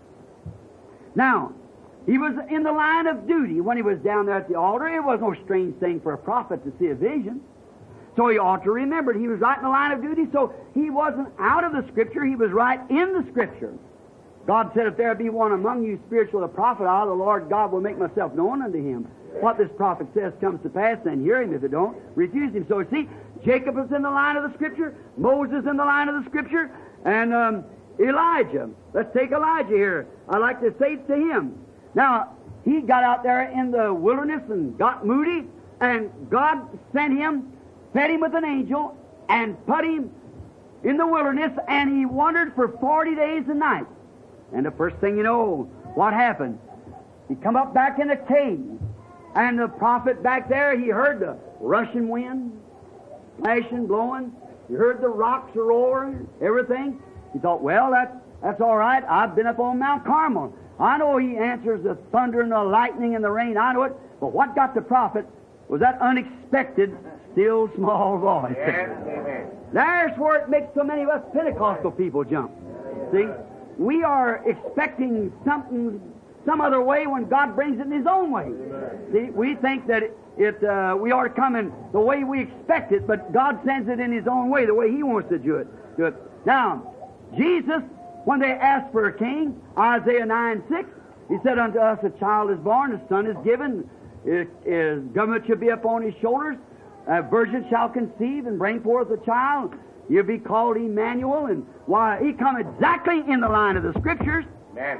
Now, he was in the line of duty when he was down there at the altar. It was no strange thing for a prophet to see a vision. So he ought to remember it. He was right in the line of duty, so he wasn't out of the Scripture. He was right in the Scripture. God said, if there be one among you spiritual, a prophet, I, the Lord God, will make myself known unto him. What this prophet says comes to pass, then hear him. If it don't, refuse him. So see, Jacob is in the line of the Scripture, Moses in the line of the Scripture, and Elijah. Let's take Elijah here. I like to say it to him. Now, he got out there in the wilderness and got moody, and God sent him, fed him with an angel, and put him in the wilderness, and he wandered for 40 days and nights. And the first thing you know, what happened? He come up back in the cave, and the prophet back there, he heard the rushing wind, splashing, blowing. He heard the rocks roaring, everything. He thought, well, that's all right. I've been up on Mount Carmel. I know He answers the thunder and the lightning and the rain. I know it. But what got the prophet was that unexpected, still small voice. Yes, amen. There's where it makes so many of us Pentecostal people jump. See? We are expecting something some other way when God brings it in His own way. See, we think that we ought to come in the way we expect it, but God sends it in His own way, the way He wants to do it. Now, Jesus, when they asked for a king, Isaiah 9:6, He said, unto us a child is born, a son is given, his government shall be upon His shoulders, a virgin shall conceive and bring forth a child. You'll be called Emmanuel, and why, He come exactly in the line of the Scriptures. Amen.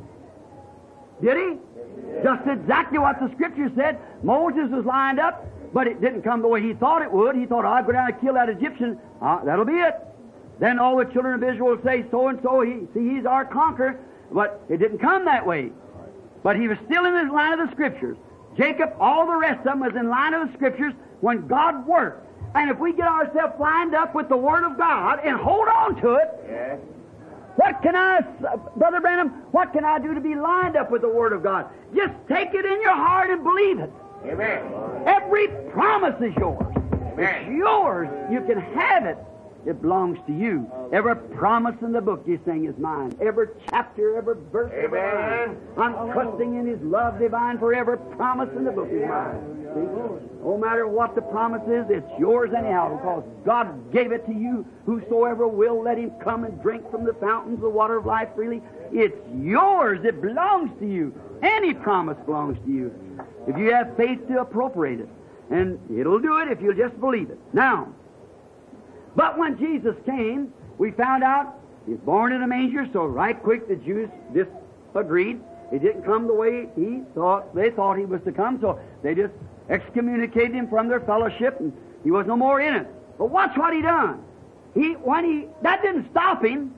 Did He? Just exactly what the Scripture said. Moses was lined up, but it didn't come the way he thought it would. He thought, I'll go down and kill that Egyptian. That'll be it. Then all the children of Israel will say, so and so, he's our conqueror. But it didn't come that way. But he was still in the line of the Scriptures. Jacob, all the rest of them was in line of the Scriptures when God worked. And if we get ourselves lined up with the Word of God and hold on to it, Yes. what can Brother Branham, what can I do to be lined up with the Word of God? Just take it in your heart and believe it. Amen. Every promise is yours. Amen. It's yours. You can have it. It belongs to you. Every promise in the book you sing is mine. Every chapter, every verse is Amen. mine. I'm trusting in His love divine for every promise in the book is mine. See? No matter what the promise is, it's yours anyhow, because God gave it to you. Whosoever will, let him come and drink from the fountains of the water of life freely. It's yours. It belongs to you. Any promise belongs to you. If you have faith to appropriate it. And it'll do it if you'll just believe it. Now, but when Jesus came, we found out He's born in a manger, so right quick the Jews disagreed. He didn't come the way they thought He was to come, so they just excommunicated Him from their fellowship, and He was no more in it. But watch what He done. That didn't stop Him.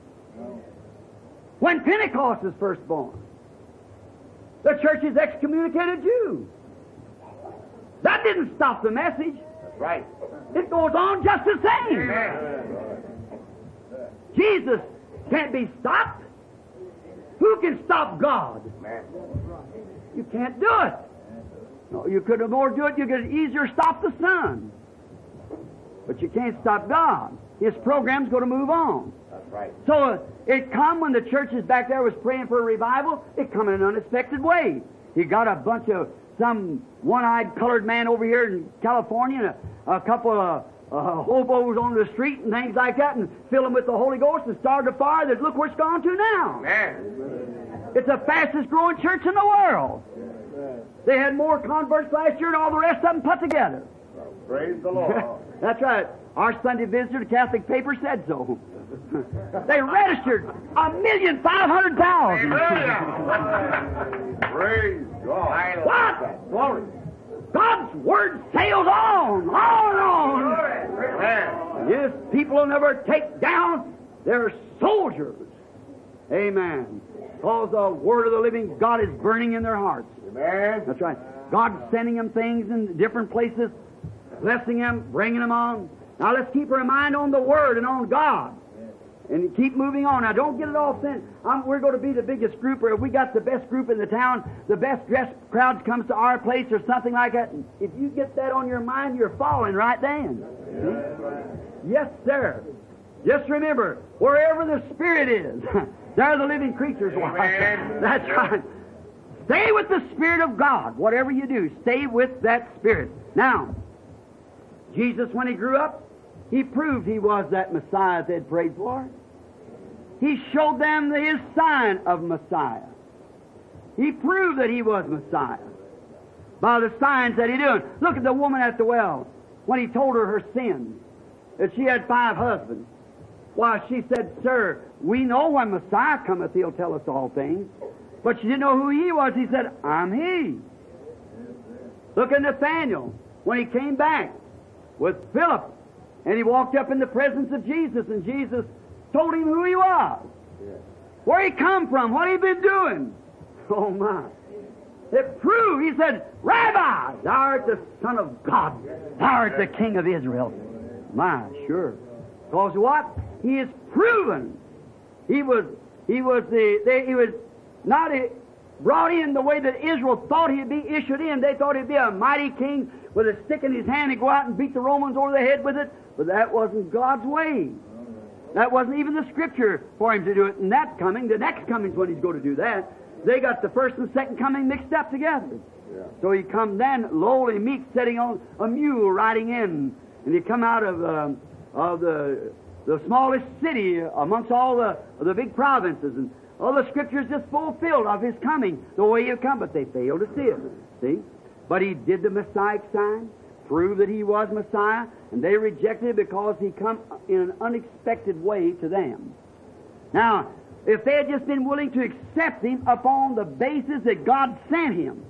When Pentecost was first born, the churches excommunicated Jews. That didn't stop the message. That's right. It goes on just the same. Amen. Jesus can't be stopped. Who can stop God? Amen. You can't do it. No, you could more do it. You could easier stop the sun. But you can't stop God. His program's going to move on. That's right. So it come when the churches back there was praying for a revival. It come in an unexpected way. He got a bunch of some one-eyed colored man over here in California and a couple of hobos on the street and things like that, and fill them with the Holy Ghost and started a fire that look where it's gone to now. Amen. It's the fastest growing church in the world. They had more converts last year than all the rest of them put together. Praise the Lord. That's right. Our Sunday visitor, the Catholic paper, said so. They registered 1,500,000. Hallelujah. Praise God. What? Glory. God's Word sails on and on. Amen. Yes, people will never take down their soldiers. Amen. Because the Word of the living God is burning in their hearts. Amen. That's right. God's sending them things in different places, blessing them, bringing them on. Now let's keep our mind on the Word and on God. And keep moving on. Now, don't get it all thin. We're going to be the biggest group, or if we got the best group in the town, the best dressed crowd comes to our place or something like that. If you get that on your mind, you're falling right then. See? Yes, sir. Just remember, wherever the Spirit is, there the living creatures are. Amen. That's right. Stay with the Spirit of God. Whatever you do, stay with that Spirit. Now, Jesus, when He grew up, He proved He was that Messiah they had prayed for. He showed them His sign of Messiah. He proved that He was Messiah by the signs that He did. Look at the woman at the well when He told her her sins, that she had 5 husbands. Why, she said, "Sir, we know when Messiah cometh, He'll tell us all things." But she didn't know who He was. He said, "I'm He." Look at Nathaniel when he came back with Philip. And he walked up in the presence of Jesus, and Jesus told him who He was, where He come from, what He'd been doing. Oh, my. It proved, He said, "Rabbi, thou art the Son of God. Thou art the King of Israel." My, sure. Because what? He is proven. He was not brought in the way that Israel thought He'd be issued in. They thought He'd be a mighty king with a stick in his hand and go out and beat the Romans over the head with it. But that wasn't God's way. That wasn't even the Scripture for Him to do it. And that coming, the next coming's when He's going to do that. They got the first and second coming mixed up together. Yeah. So He come then, lowly, meek, sitting on a mule, riding in. And He come out of the smallest city amongst all the big provinces. And all the Scriptures just fulfilled of His coming, the way He'll come. But they failed to see it. See? But He did the Messiah sign, proved that He was Messiah, and they rejected it because He come in an unexpected way to them. Now, if they had just been willing to accept Him upon the basis that God sent Him,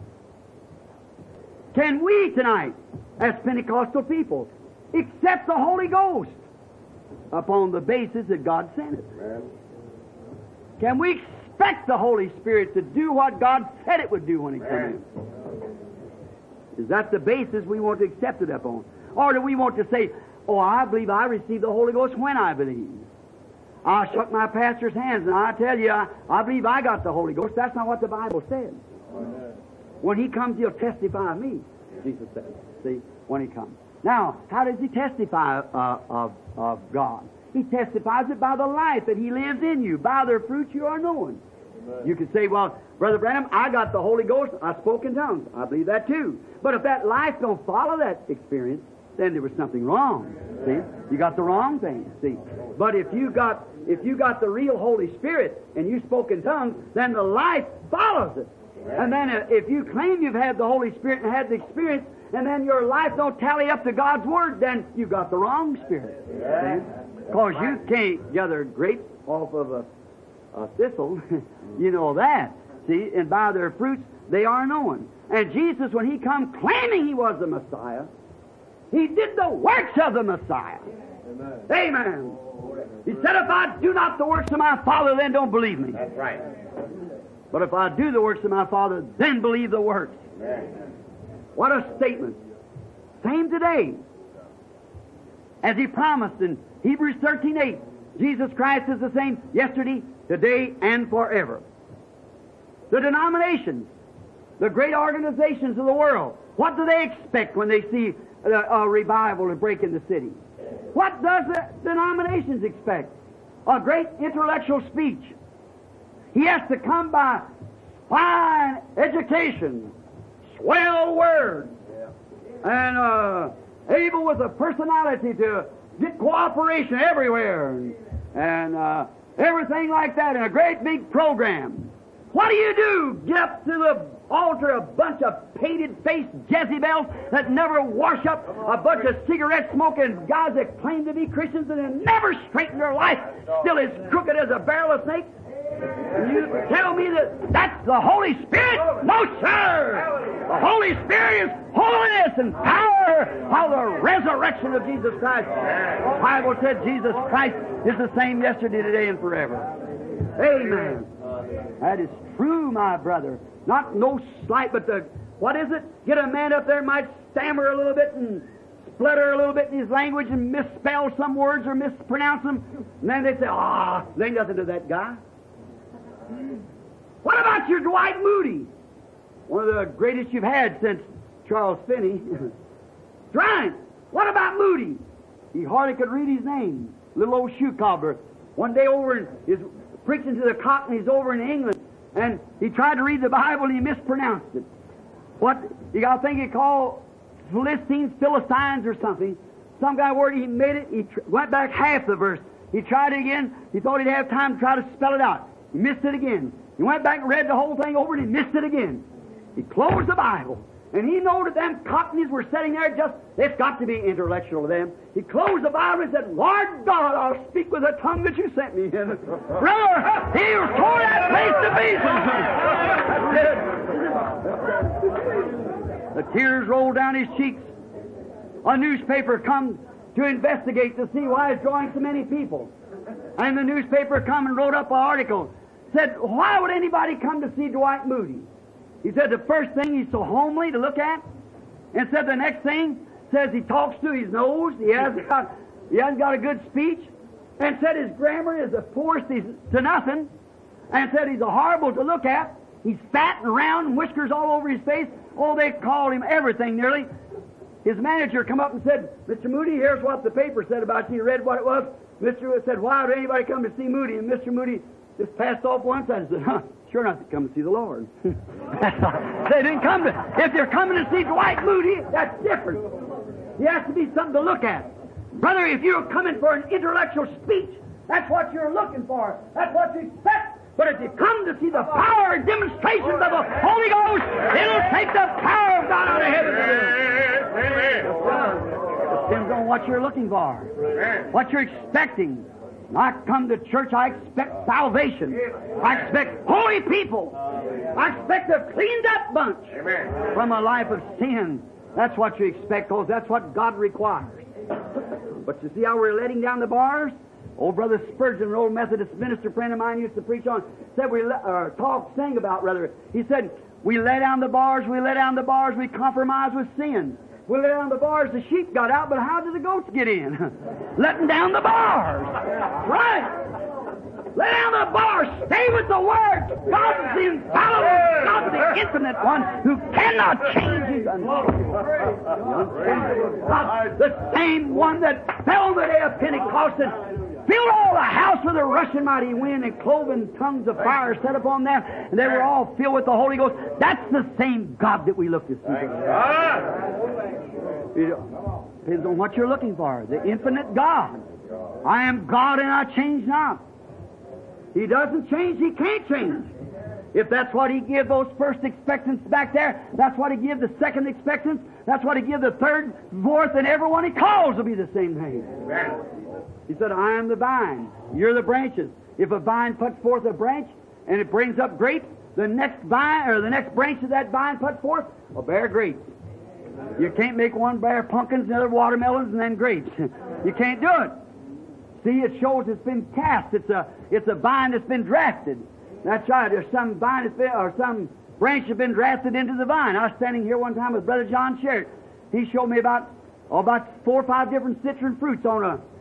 can we tonight, as Pentecostal people, accept the Holy Ghost upon the basis that God sent it? Amen. Can we expect the Holy Spirit to do what God said it would do when He comes in? Is that the basis we want to accept it upon? Or do we want to say, "Oh, I believe I received the Holy Ghost when I believe. I shook my pastor's hands, and I tell you, I believe I got the Holy Ghost." That's not what the Bible said. When He comes, He'll testify of me, Jesus said. See, when He comes. Now, how does He testify of God? He testifies it by the life that He lives in you. By their fruits you are known. You could say, "Well, Brother Branham, I got the Holy Ghost. I spoke in tongues." I believe that too. But if that life don't follow that experience, then there was something wrong. See? You got the wrong thing. See? But if you got the real Holy Spirit and you spoke in tongues, then the life follows it. And then if you claim you've had the Holy Spirit and had the experience, and then your life don't tally up to God's Word, then you got the wrong spirit. Because you can't gather grapes off of a thistle. You know that. See? And by their fruits they are known. And Jesus, when He come claiming He was the Messiah, He did the works of the Messiah. Amen. Amen. He said, "If I do not the works of my Father, then don't believe me." That's right. But if I do the works of my Father, then believe the works. Amen. What a statement. Same today. As He promised in Hebrews 13:8, Jesus Christ is the same yesterday, today, and forever. The denominations, the great organizations of the world, what do they expect when they see a revival to break in the city? What does the denominations expect? A great intellectual speech. He has to come by fine education, swell words, and able with a personality to get cooperation everywhere, and everything like that in a great big program. What do? Get up to the altar a bunch of painted-faced Jezebels that never wash up, a bunch of cigarette-smoking guys that claim to be Christians and then never straighten their life, still as crooked as a barrel of snakes? And you tell me that that's the Holy Spirit? No, sir! The Holy Spirit is holiness and power of the resurrection of Jesus Christ. The Bible said Jesus Christ is the same yesterday, today, and forever. Amen. That is true, my brother. Not no slight, but what is it? Get a man up there might stammer a little bit and splutter a little bit in his language and misspell some words or mispronounce them. And then they say, there ain't nothing to that guy. What about your Dwight Moody? One of the greatest you've had since Charles Finney. Right. What about Moody? He hardly could read his name. Little old shoe cobbler. One day he's preaching to the Cockneys over in England, and he tried to read the Bible and he mispronounced it. What? You got to think he called Philistines Philistines or something. Some guy word he made it. He went back half the verse. He tried it again. He thought he'd have time to try to spell it out. He missed it again. He went back and read the whole thing over and he missed it again. He closed the Bible. And he knew that them Cockneys were sitting there it's got to be intellectual to them. He closed the Bible and said, Lord God, I'll speak with the tongue that you sent me. And brother, he tore that place to pieces. The tears rolled down his cheeks. A newspaper come to investigate to see why it's drawing so many people. And the newspaper come and wrote up an article. Said, why would anybody come to see Dwight Moody? He said the first thing, he's so homely to look at. And said the next thing, says he talks through his nose. He hasn't got a good speech. And said his grammar is the poorest to nothing. And said he's a horrible to look at. He's fat and round and whiskers all over his face. Oh, they called him everything nearly. His manager come up and said, Mr. Moody, here's what the paper said about you. He read what it was. Mr. said, why would anybody come to see Moody? And Mr. Moody just passed off one side and said, sure not to come to see the Lord. They didn't come to. If they're coming to see Dwight Moody, that's different. He has to be something to look at. Brother, if you're coming for an intellectual speech, that's what you're looking for. That's what you expect. But if you come to see the power and demonstrations of the Holy Ghost, it'll take the power of God out of heaven. It depends on what you're looking for, what you're expecting. When I come to church, I expect salvation. I expect holy people. I expect a cleaned up bunch from a life of sin. That's what you expect, because that's what God requires. But you see how we're letting down the bars? Old Brother Spurgeon, an old Methodist minister friend of mine, used to preach on, said sing about, rather. He said, we let down the bars, we compromise with sin. We let down the bars, the sheep got out, but how did the goats get in? Letting down the bars. Right. Let down the bars. Stay with the Word. God's the infallible, God's the infinite one who cannot change his unchangeable. God, the same one that fell the day of Pentecost and filled all the house with a rushing mighty wind and cloven tongues of fire set upon them, and they were all filled with the Holy Ghost. That's the same God that we look to see. It depends on what you're looking for. The infinite God. I am God and I change not. He doesn't change, He can't change. If that's what He give those first expectants back there, that's what He give the second expectants, that's what He give the third, fourth, and everyone He calls will be the same thing. He said, I am the vine, you're the branches. If a vine puts forth a branch and it brings up grapes, the next vine or the next branch of that vine puts forth will bear grapes. You can't make one bear pumpkins, another watermelons, and then grapes. You can't do it. See, it shows it's been cast. It's a vine that's been drafted. That's right. There's some vine that's been, or some branch had been grafted into the vine. I was standing here one time with Brother John Sherritt. He showed me about 4 or 5 different citron fruits on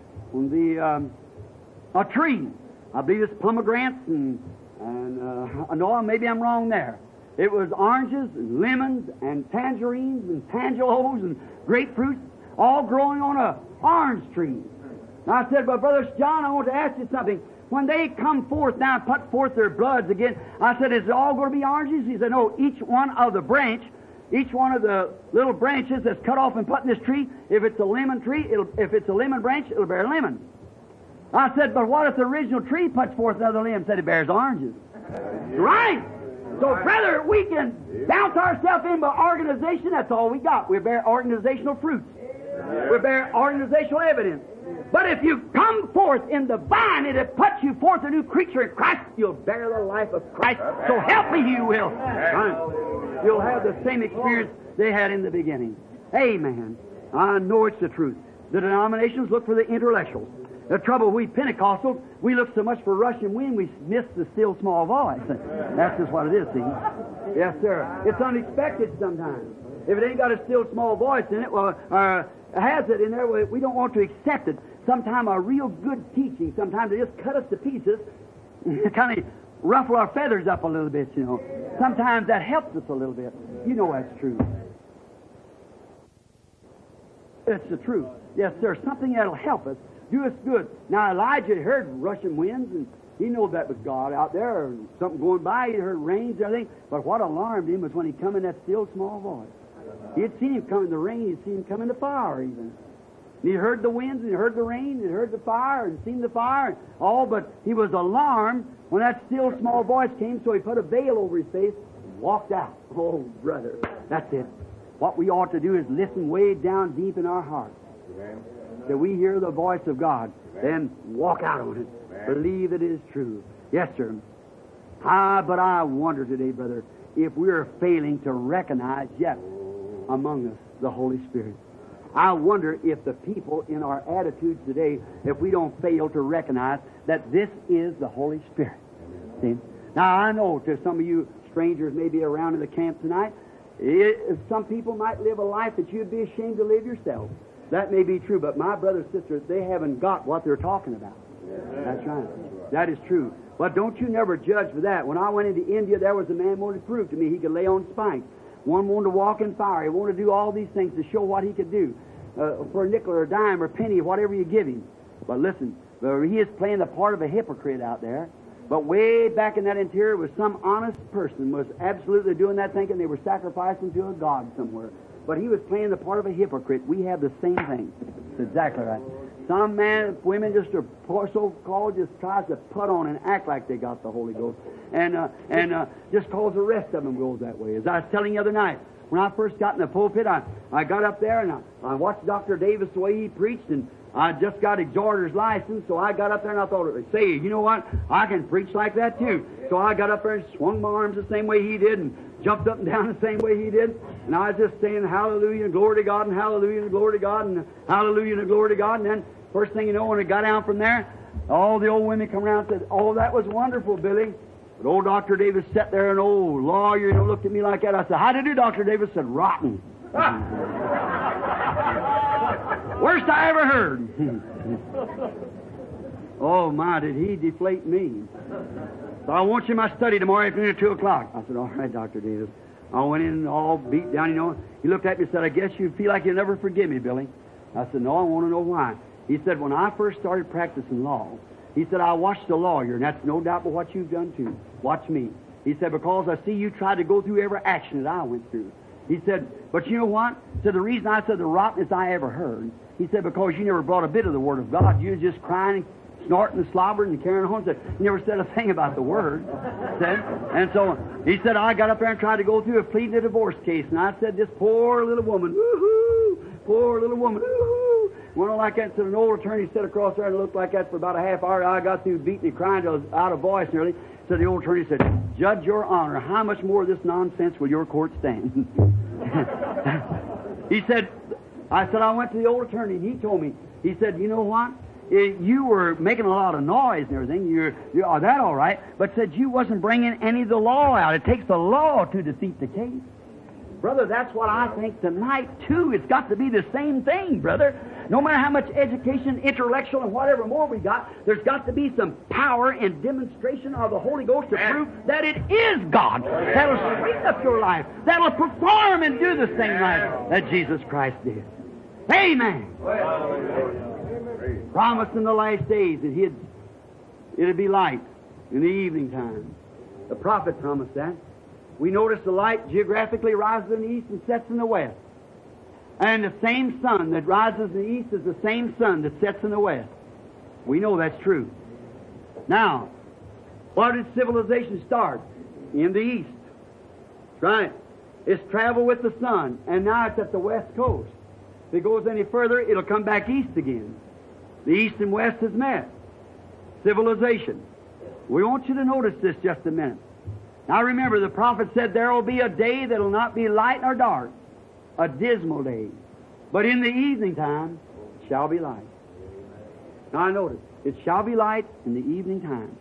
a tree. I believe it's pomegranates and no, maybe I'm wrong there. It was oranges and lemons and tangerines and tangelos and grapefruits all growing on an orange tree. And I said, well, Brother John, I want to ask you something. When they come forth now and put forth their bloods again, I said, is it all going to be oranges? He said, no, each one of the little branches that's cut off and put in this tree, if it's a lemon tree, if it's a lemon branch, it'll bear lemons. I said, but what if the original tree puts forth another limb? Said it bears oranges. Right! So, brother, we can bounce ourselves in by organization. That's all we got. We bear organizational fruits. We bear organizational evidence. But if you come forth in the vine and it puts you forth a new creature in Christ, you'll bear the life of Christ. So help me, you will. You'll have the same experience they had in the beginning. Amen. I know it's the truth. The denominations look for the intellectuals. The trouble, we Pentecostals, we look so much for rushing wind, we miss the still small voice. That's just what it is, see? Yes, sir. It's unexpected sometimes. If it ain't got a still small voice in it, well, has it in there, we don't want to accept it. Sometimes a real good teaching, sometimes they just cut us to pieces, kind of ruffle our feathers up a little bit, you know. Sometimes that helps us a little bit. You know that's true. It's the truth. Yes, sir. Something that'll help us. Do us good. Now, Elijah heard rushing winds, and he knew that was God out there, or something going by. He heard rains and everything. But what alarmed him was when he come in that still small voice. He had seen him come in the rain. He'd seen him come in the fire, even. And he heard the winds, and he heard the rain, and he heard the fire, and seen the fire, and all. But he was alarmed when that still small voice came, so he put a veil over his face and walked out. Oh, brother, that's it. What we ought to do is listen way down deep in our hearts. That we hear the voice of God, then walk out on it. Believe it is true. Yes, sir. But I wonder today, brother, if we're failing to recognize yet among us the Holy Spirit. I wonder if the people in our attitudes today, if we don't fail to recognize that this is the Holy Spirit. See? Now, I know to some of you strangers maybe around in the camp tonight, some people might live a life that you'd be ashamed to live yourself. That may be true, but my brother and sister, they haven't got what they're talking about. That's right. That is true. But don't you never judge for that. When I went into India, there was a man wanted to prove to me he could lay on spikes. One wanted to walk in fire. He wanted to do all these things to show what he could do. For a nickel or a dime or a penny, whatever you give him. But listen, he is playing the part of a hypocrite out there. But way back in that interior was some honest person was absolutely doing that, thinking they were sacrificing to a god somewhere. But he was playing the part of a hypocrite. We have the same thing. That's exactly right. Some women just are so-called just tries to put on and act like they got the Holy Ghost. And just cause the rest of them goes that way. As I was telling you the other night, when I first got in the pulpit, I got up there and I watched Dr. Davis the way he preached, and I just got exhorter's license, so I got up there and I thought, say, you know what? I can preach like that too. So I got up there and swung my arms the same way he did and jumped up and down the same way he did. And I was just saying hallelujah and glory to God and hallelujah and glory to God and hallelujah and glory to God. And then first thing you know, when it got down from there, all the old women come around and said, oh, that was wonderful, Billy. But old Dr. Davis sat there, an old lawyer, looked at me like that. I said, how did you do, Dr. Davis? Said, rotten. Worst I ever heard. Oh, my, did he deflate me. So I want you in my study tomorrow afternoon at 2 o'clock. I said, all right, Dr. Davis. I went in all beat down, He looked at me and said, I guess you feel like you'll never forgive me, Billy. I said, no, I want to know why. He said, when I first started practicing law, he said, I watched a lawyer, and that's no doubt but what you've done too. Watch me. He said, because I see you tried to go through every action that I went through. He said, but you know what? He said, the reason I said the rottenest I ever heard, he said, because you never brought a bit of the Word of God. You was just crying and snorting and slobbering and carrying on. Said, you never said a thing about the Word. Said, and so he said, I got up there and tried to go through a pleading a divorce case. And I said, this poor little woman, woo-hoo, poor little woman, woo-hoo. Went on like that, so an old attorney sat across there and looked like that for about a half hour. I got through beating and crying till I was out of voice nearly. So the old attorney said, Judge, your honor, how much more of this nonsense will your court stand? He said, I went to the old attorney, and he told me, he said, you know what? you were making a lot of noise and everything. You're that all right? But said you wasn't bringing any of the law out. It takes the law to defeat the case. Brother, that's what I think tonight, too. It's got to be the same thing, brother. No matter how much education, intellectual, and whatever more we got, there's got to be some power and demonstration of the Holy Ghost to prove that it is God. That'll sweeten up your life. That'll perform and do the same life that Jesus Christ did. Amen. Promised in the last days that it'd be light in the evening time. The prophet promised that. We notice the light geographically rises in the east and sets in the west. And the same sun that rises in the east is the same sun that sets in the west. We know that's true. Now, where did civilization start? In the east. Right. It's traveled with the sun, and now it's at the west coast. If it goes any further, it'll come back east again. The east and west has met. Civilization. We want you to notice this just a minute. Now remember, the prophet said there will be a day that will not be light nor dark, a dismal day. But in the evening time, it shall be light. Now notice, it shall be light in the evening time.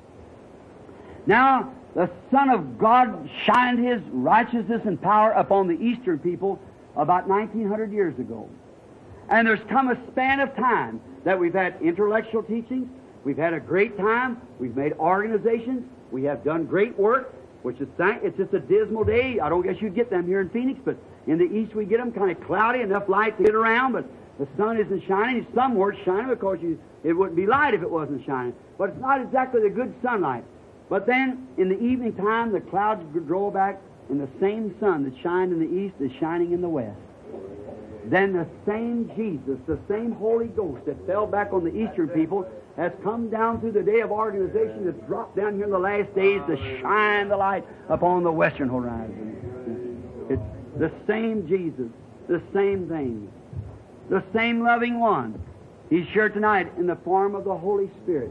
Now, the Son of God shined His righteousness and power upon the Eastern people about 1900 years ago. And there's come a span of time that we've had intellectual teachings, we've had a great time, we've made organizations, we have done great work, which is it's just a dismal day. I don't guess you'd get them here in Phoenix, but in the east we get them kind of cloudy, enough light to get around, but the sun isn't shining. Some weren't shining because it wouldn't be light if it wasn't shining. But it's not exactly the good sunlight. But then in the evening time, the clouds draw back, and the same sun that shined in the east is shining in the west. Then the same Jesus, the same Holy Ghost that fell back on the Eastern people has come down through the day of organization, that's dropped down here in the last days to shine the light upon the western horizon. It's the same Jesus, the same thing, the same loving one. He's here tonight in the form of the Holy Spirit.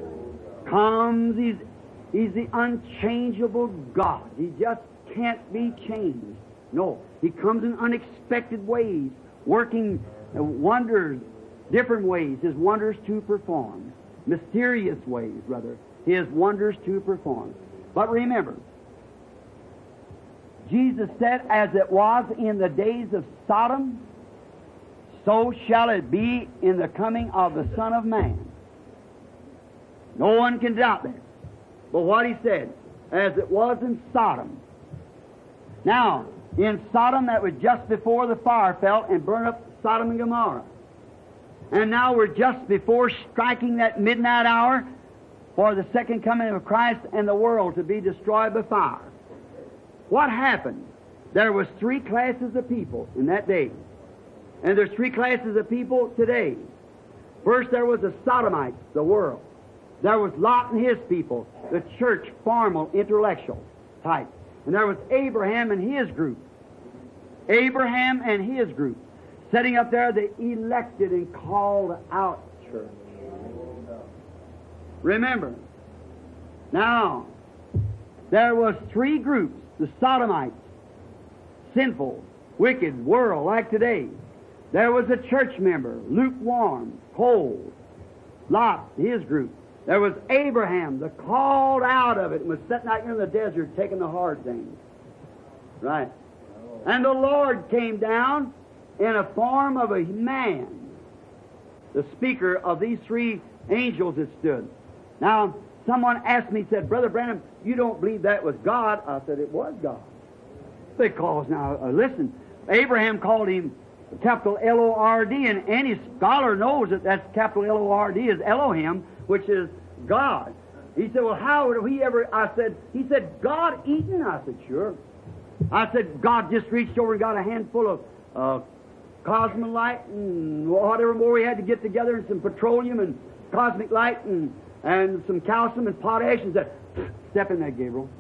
Comes, He's the unchangeable God. He just can't be changed. No, He comes in unexpected ways, working wonders, different ways, His wonders to perform. Mysterious ways, rather, His wonders to perform. But remember, Jesus said, as it was in the days of Sodom, so shall it be in the coming of the Son of Man. No one can doubt that. But what He said, as it was in Sodom. Now, in Sodom, that was just before the fire fell and burned up Sodom and Gomorrah. And now we're just before striking that midnight hour for the second coming of Christ and the world to be destroyed by fire. What happened? There was three classes of people in that day. And there's three classes of people today. First, there was the Sodomites, the world. There was Lot and his people, the church, formal, intellectual type. And there was Abraham and his group. Abraham and his group. Setting up there the elected and called out church. Remember, now, there was three groups. The Sodomites, sinful, wicked world like today. There was a church member, lukewarm, cold. Lot, his group. There was Abraham, the called out of it, and was sitting out here in the desert taking the hard things. Right. And the Lord came down in a form of a man, the speaker of these three angels that stood. Now, someone asked me, said, Brother Branham, you don't believe that was God? I said, it was God. Because, now, listen, Abraham called him capital L-O-R-D, and any scholar knows that that's capital L-O-R-D is Elohim, which is God. He said, well, how would he ever, he said, God eating? I said, sure. I said, God just reached over and got a handful of cosmic light and whatever more we had to get together, and some petroleum and cosmic light and some calcium and potash, and said, step in that, Gabriel.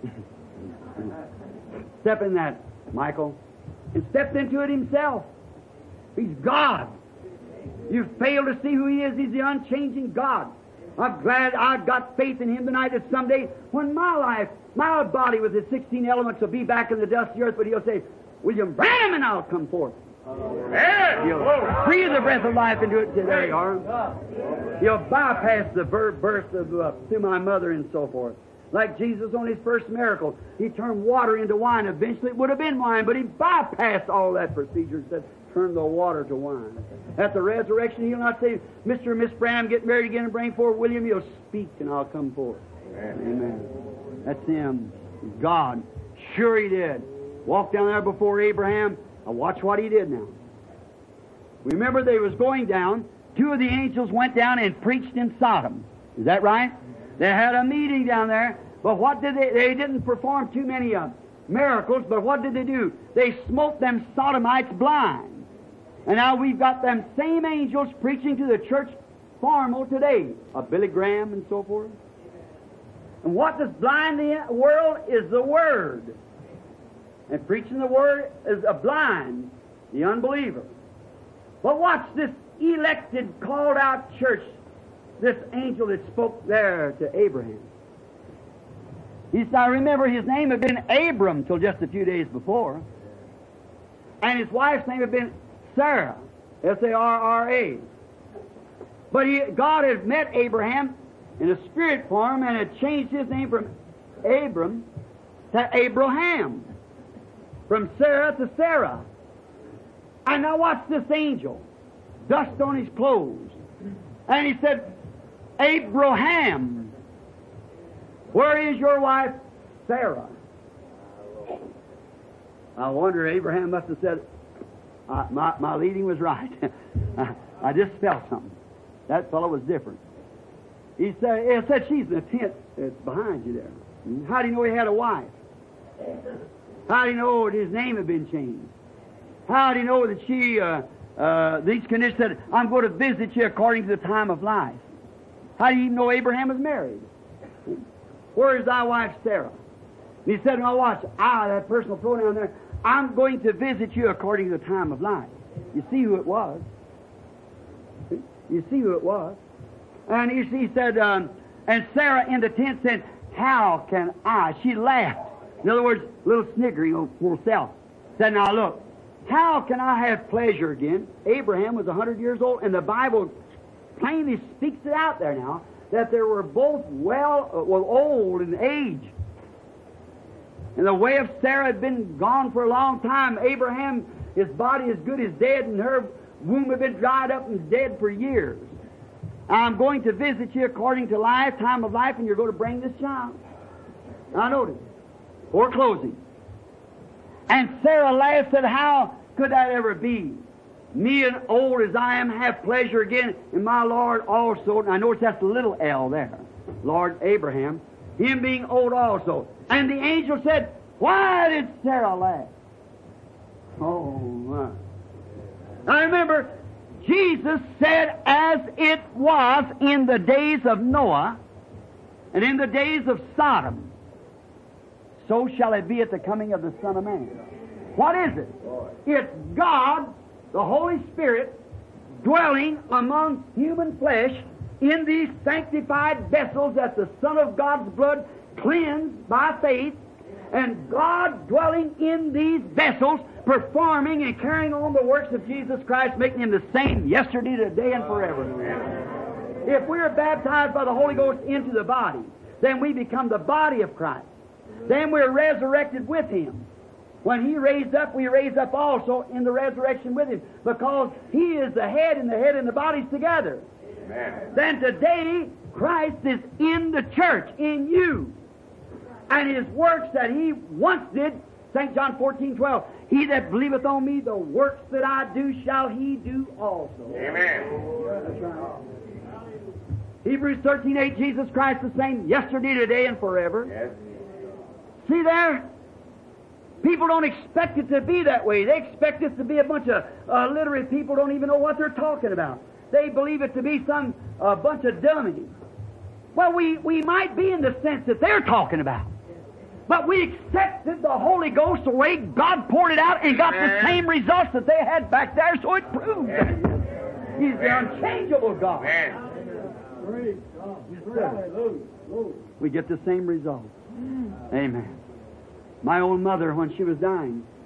Step in that, Michael. And stepped into it himself. He's God. You fail to see who He is. He's the unchanging God. I'm glad I've got faith in Him tonight that someday when my life, my body with its 16 elements will be back in the dust of the earth, but He'll say, William Branham, and I'll come forth. Amen. You'll breathe the breath of life into it. There you are. You'll bypass the birth of through my mother and so forth. Like Jesus on his first miracle, he turned water into wine. Eventually it would have been wine, but he bypassed all that procedure and said, turn the water to wine. At the resurrection, he'll not say, Mr. and Miss Branham, get married again and bring forth William. He'll speak and I'll come forth. Amen. That's him. God. Sure he did. Walked down there before Abraham. Now watch what he did now. Remember they was going down. Two of the angels went down and preached in Sodom. Is that right? They had a meeting down there, but what did they? They didn't perform too many miracles, but what did they do? They smote them Sodomites blind. And now we've got them same angels preaching to the church formal today, Billy Graham and so forth. And what does blind the world is the Word. And preaching the Word is a blind, the unbeliever. But watch this elected, called out church. This angel that spoke there to Abraham. He said, I remember his name had been Abram till just a few days before. And his wife's name had been Sarah, S-A-R-R-A. But God had met Abraham in a spirit form and had changed his name from Abram to Abraham, from Sarah to Sarah. And now watch this angel, dust on his clothes. And he said, Abraham, where is your wife Sarah? I wonder, Abraham must have said, my leading was right. I just felt something. That fellow was different. He said she's in the tent that's behind you there. How do you know he had a wife? How do you know that his name had been changed? How do you know that these conditions said, I'm going to visit you according to the time of life? How do you even know Abraham was married? Where is thy wife Sarah? And he said, now watch, that personal pronoun there, I'm going to visit you according to the time of life. You see who it was. You see who it was. And he said, and Sarah in the tent said, how can I? She laughed. In other words, a little sniggering of herself. Said, now look, how can I have pleasure again? Abraham was 100 years old, and the Bible plainly speaks it out there now, that they were both old in age. And the way of Sarah had been gone for a long time. Abraham, his body as good as dead, and her womb had been dried up and dead for years. I'm going to visit you according to life, time of life, and you're going to bring this child. Now notice, for closing. And Sarah laughed, said, how could that ever be? Me and old as I am have pleasure again, and my Lord also. And I notice that's a little L there. Lord Abraham, him being old also. And the angel said, why did Sarah laugh? Oh, my. Now remember, Jesus said, as it was in the days of Noah and in the days of Sodom, so shall it be at the coming of the Son of Man. What is it? It's God, the Holy Spirit, dwelling among human flesh in these sanctified vessels that the Son of God's blood cleansed by faith, and God dwelling in these vessels, performing and carrying on the works of Jesus Christ, making Him the same yesterday, today, and forever. If we are baptized by the Holy Ghost into the body, then we become the body of Christ. Then we're resurrected with Him. When He raised up, we raise up also in the resurrection with Him, because He is the head, and the body's together. Amen. Then today, Christ is in the church, in you. And His works that He once did, St. John 14:12, he that believeth on me, the works that I do shall he do also. Amen. That's right. Hebrews 13:8, Jesus Christ the same yesterday, today, and forever. Yes. See there? People don't expect it to be that way. They expect it to be a bunch of illiterate people who don't even know what they're talking about. They believe it to be a bunch of dummies. Well, we might be in the sense that they're talking about. But we accepted the Holy Ghost the way God poured it out and got the same results that they had back there, so it proves that He's the unchangeable God. Praise God. Yes, we get the same result. Amen. My old mother, when she was dying,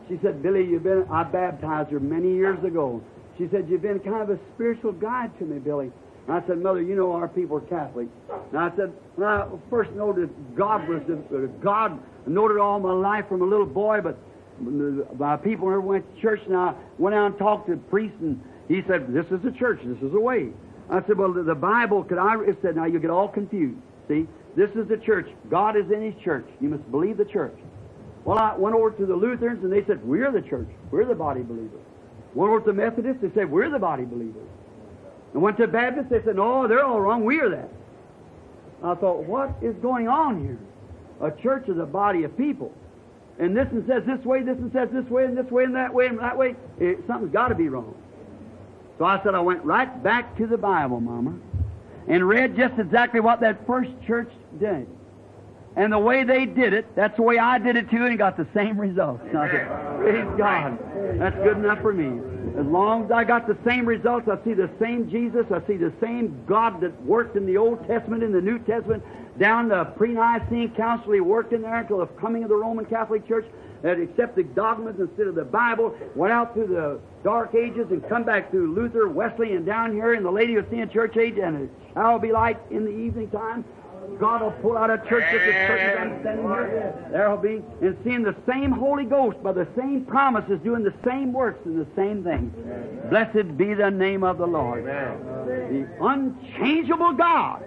she said, Billy, I baptized her many years ago. She said, you've been kind of a spiritual guide to me, Billy. And I said, Mother, you know our people are Catholic. And I said, when I first noted God was God, I noted all my life from a little boy, but my people never went to church, and I went out and talked to the priest, and he said, this is the church, this is the way. I said, well, the Bible, it said, now you get all confused. See, this is the church. God is in His church. You must believe the church. Well, I went over to the Lutherans, and they said, we're the church. We're the body believers. Went over to the Methodists, they said, we're the body believers. And went to the Baptists, they said, no, they're all wrong. We are that. I thought, what is going on here? A church is a body of people. And this one says this way, this one says this way, and this way, and that way, and that way. Something's got to be wrong. So I said, I went right back to the Bible, Mama, and read just exactly what that first church did. And the way they did it, that's the way I did it too, and got the same results. And I said, praise God. That's good enough for me. As long as I got the same results, I see the same Jesus, I see the same God that worked in the Old Testament, in the New Testament, down the pre-Nicene Council. He worked in there until the coming of the Roman Catholic Church, that accepted dogmas instead of the Bible, went out through the Dark Ages and come back through Luther, Wesley, and down here in the Laodicean Church Age, and it shall be light in the evening time. God will pull out a church just as certain as I'm standing here. There will be, and seeing the same Holy Ghost by the same promises, doing the same works and the same things. Blessed be the name of the Lord. The unchangeable God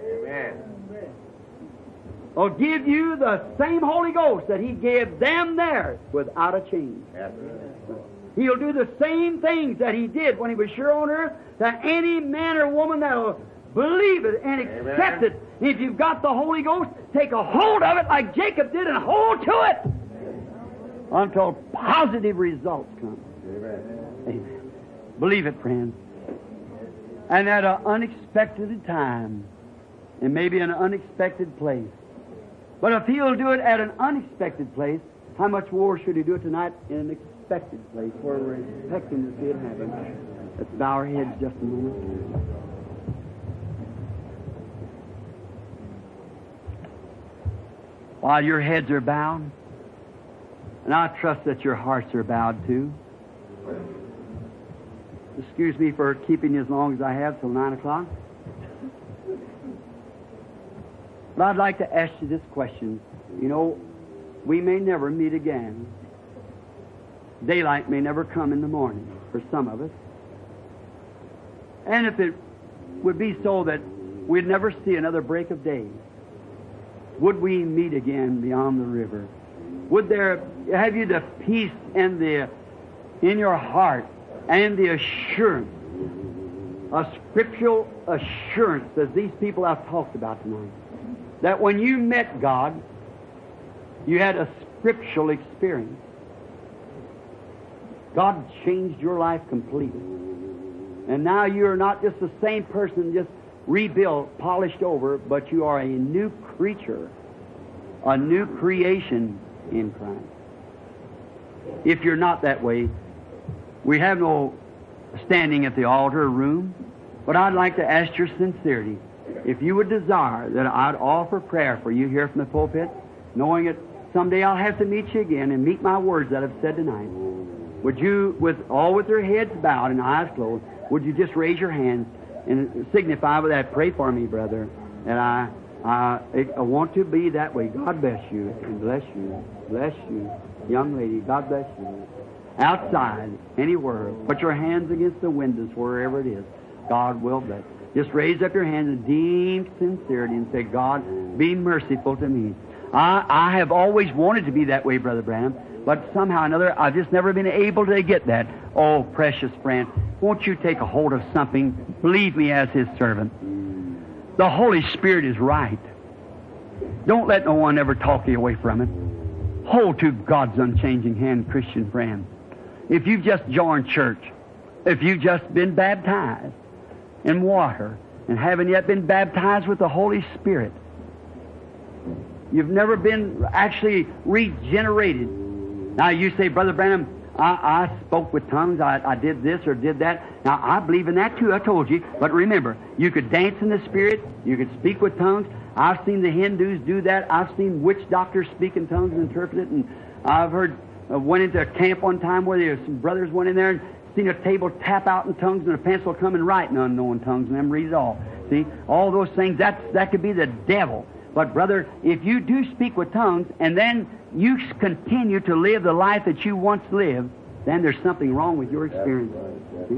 will give you the same Holy Ghost that He gave them there without a change. He'll do the same things that He did when He was here on earth to any man or woman that will believe it and accept it. If you've got the Holy Ghost, take a hold of it like Jacob did and hold to it until positive results come. Amen. Believe it, friends. And at an unexpected time, and maybe an unexpected place. But if He'll do it at an unexpected place, how much more should He do it tonight in an expected place where we're expecting to see it happen? Let's bow our heads just a moment. While your heads are bowed, and I trust that your hearts are bowed too. Excuse me for keeping you as long as I have, till 9 o'clock. But I'd like to ask you this question. You know, we may never meet again. Daylight may never come in the morning for some of us. And if it would be so that we'd never see another break of day, would we meet again beyond the river? Would there have you the peace and in your heart and the assurance, a scriptural assurance, as these people I've talked about tonight, that when you met God, you had a scriptural experience. God changed your life completely. And now you're not just the same person, just rebuilt, polished over, but you are a new creature, a new creation in Christ. If you're not that way, we have no standing at the altar room, but I'd like to ask your sincerity. If you would desire that I'd offer prayer for you here from the pulpit, knowing that someday I'll have to meet you again and meet my words that I've said tonight, would you, with your heads bowed and eyes closed, would you just raise your hands and signify with that? Pray for me, brother, that I want to be that way. God bless you and bless you. Bless you. Young lady, God bless you. Outside, anywhere, put your hands against the windows, wherever it is. God will bless. Just raise up your hands in deep sincerity and say, God, be merciful to me. I have always wanted to be that way, Brother Branham, but somehow or another, I've just never been able to get that. Oh, precious friend, won't you take a hold of something? Believe me as His servant. The Holy Spirit is right. Don't let no one ever talk you away from it. Hold to God's unchanging hand, Christian friend. If you've just joined church, if you've just been baptized in water and haven't yet been baptized with the Holy Spirit, you've never been actually regenerated. Now you say, Brother Branham, I spoke with tongues, I did this or did that. Now I believe in that too, I told you. But remember, you could dance in the Spirit, you could speak with tongues. I've seen the Hindus do that. I've seen witch doctors speak in tongues and interpret it. And I've heard went into a camp one time where there some brothers went in there and seen a table tap out in tongues and a pencil come and write in unknown tongues and them read it all. See, all those things, that could be the devil. But brother, if you do speak with tongues and then you continue to live the life that you once lived, then there's something wrong with your experience. See?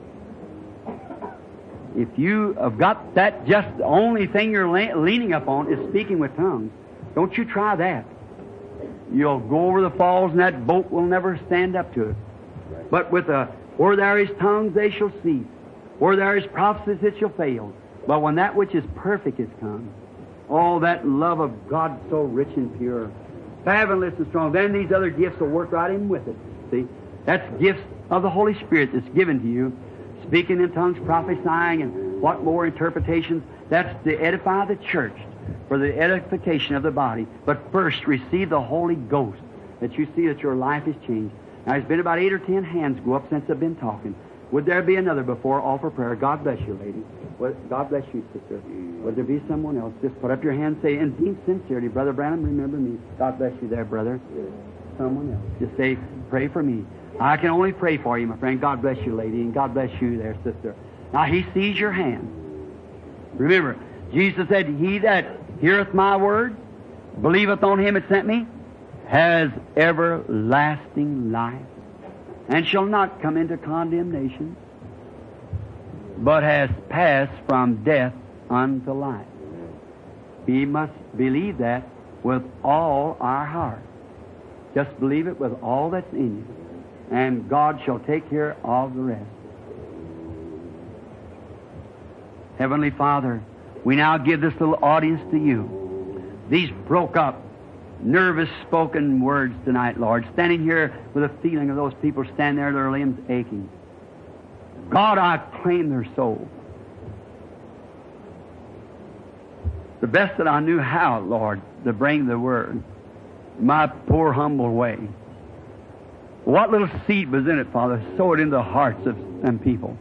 If you have got that, just the only thing you're leaning upon is speaking with tongues, don't you try that. You'll go over the falls and that boat will never stand up to it. But with where there is tongues, they shall cease. Where there is prophecies, it shall fail. But when that which is perfect is come, all that love of God so rich and pure, fathomless and strong, then these other gifts will work right in with it. See? That's gifts of the Holy Spirit that's given to you. Speaking in tongues, prophesying, and what more interpretations. That's to edify the church, for the edification of the body. But first, receive the Holy Ghost, that you see that your life is changed. Now, there's been about 8 or 10 hands go up since I've been talking. Would there be another before offer prayer? God bless you, lady. God bless you, sister. Would there be someone else? Just put up your hand and say, in deep sincerity, Brother Branham, remember me. God bless you there, brother. Someone else. Just say, pray for me. I can only pray for you, my friend. God bless you, lady, and God bless you there, sister. Now, He sees your hand. Remember, Jesus said, he that heareth my word, believeth on Him that sent me, has everlasting life, and shall not come into condemnation, but has passed from death unto life. We must believe that with all our heart. Just believe it with all that's in you, and God shall take care of the rest. Heavenly Father, we now give this little audience to you. These broke up, nervous spoken words tonight, Lord, standing here with a feeling of those people standing there, their limbs aching. God, I claim their soul. The best that I knew how, Lord, to bring the word, my poor humble way. What little seed was in it, Father, sow it into the hearts of them people.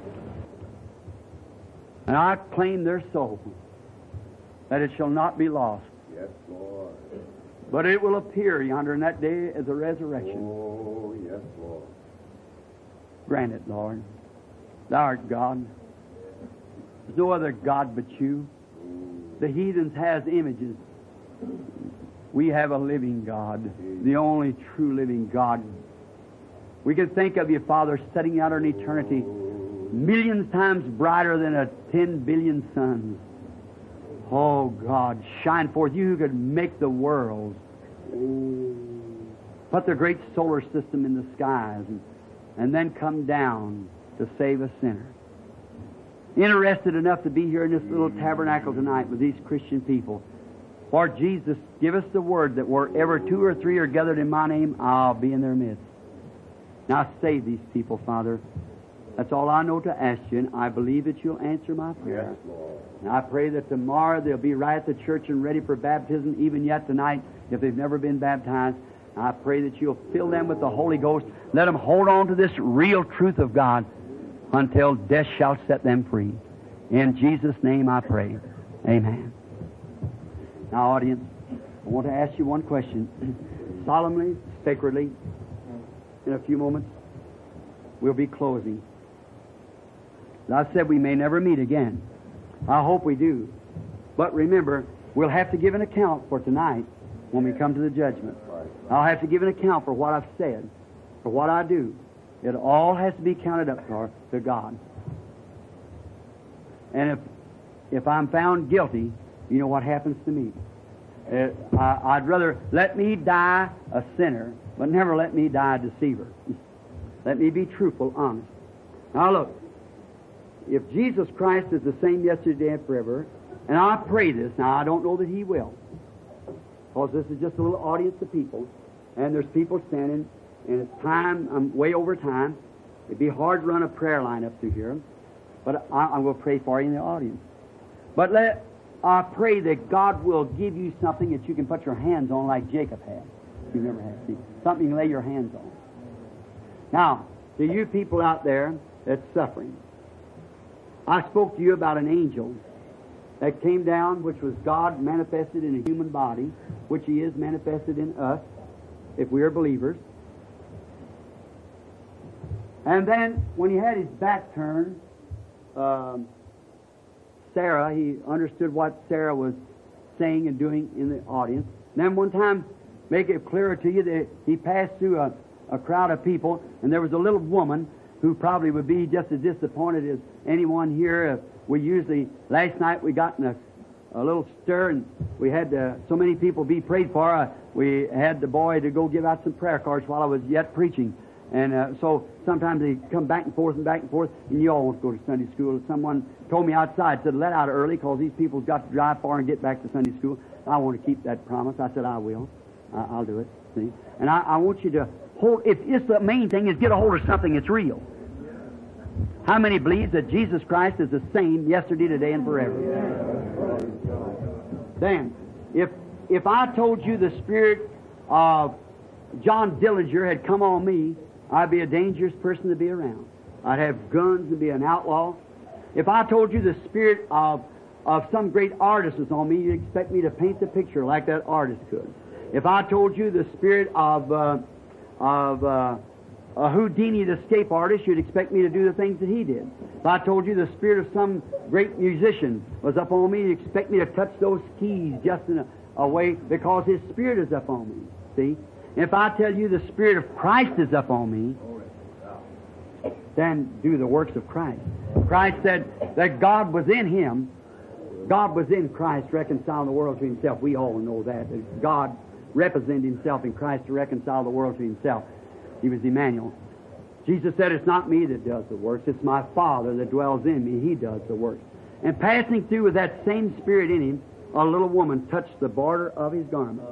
And I claim their soul, that it shall not be lost. Yes, Lord. But it will appear yonder in that day as a resurrection. Oh, yes, Lord. Grant it, Lord. Thou art God. There's no other God but you. The heathens has images. We have a living God, the only true living God. We can think of you, Father, setting out in eternity, millions times brighter than 10 billion suns. Oh, God, shine forth. You who could make the world. Put the great solar system in the skies and then come down to save a sinner. Interested enough to be here in this little tabernacle tonight with these Christian people. Lord Jesus, give us the word that wherever 2 or 3 are gathered in my name, I'll be in their midst. Now save these people, Father. That's all I know to ask you, and I believe that you'll answer my prayer. Yes, Lord. And I pray that tomorrow they'll be right at the church and ready for baptism, even yet tonight, if they've never been baptized. I pray that you'll fill them with the Holy Ghost. Let them hold on to this real truth of God until death shall set them free. In Jesus' name I pray. Amen. Now, audience, I want to ask you one question. Solemnly, sacredly, in a few moments, we'll be closing. I said we may never meet again. I hope we do. But remember, we'll have to give an account for tonight when we come to the judgment. I'll have to give an account for what I've said, for what I do. It all has to be counted up to God. And if I'm found guilty, you know what happens to me. I'd rather let me die a sinner, but never let me die a deceiver. Let me be truthful, honest. Now look, if Jesus Christ is the same yesterday and forever, and I pray this, now I don't know that He will, because this is just a little audience of people, and there's people standing, and it's time, I'm way over time. It'd be hard to run a prayer line up through here, but I will pray for you in the audience. But I pray that God will give you something that you can put your hands on like Jacob had. You never had. See, something you can lay your hands on. Now, to you people out there that's suffering, I spoke to you about an angel that came down, which was God manifested in a human body, which He is manifested in us, if we are believers. And then, when he had his back turned, Sarah, he understood what Sarah was saying and doing in the audience. And then one time, make it clearer to you that he passed through a crowd of people, and there was a little woman who probably would be just as disappointed as anyone here. Last night we got in a little stir, and we had so many people be prayed for. We had the boy to go give out some prayer cards while I was yet preaching. And so sometimes they come back and forth, and you all want to go to Sunday school. Someone told me outside, said, let out early because these people's got to drive far and get back to Sunday school. I want to keep that promise. I said, I will. I'll do it. See? And I want you to hold, it's the main thing is get a hold of something that's real. How many believe that Jesus Christ is the same yesterday, today, and forever? Then, if I told you the Spirit of John Dillinger had come on me, I'd be a dangerous person to be around. I'd have guns and be an outlaw. If I told you the Spirit of some great artist was on me, you'd expect me to paint the picture like that artist could. If I told you the Spirit of Houdini, the escape artist, you'd expect me to do the things that he did. If I told you the Spirit of some great musician was up on me, you'd expect me to touch those keys just in a way because his Spirit is up on me. See? If I tell you the Spirit of Christ is up on me, then do the works of Christ. Christ said that God was in Him. God was in Christ, reconciling the world to Himself. We all know that God represented Himself in Christ to reconcile the world to Himself. He was Emmanuel. Jesus said, it's not me that does the works, it's my Father that dwells in me. He does the works. And passing through with that same Spirit in Him, a little woman touched the border of His garment.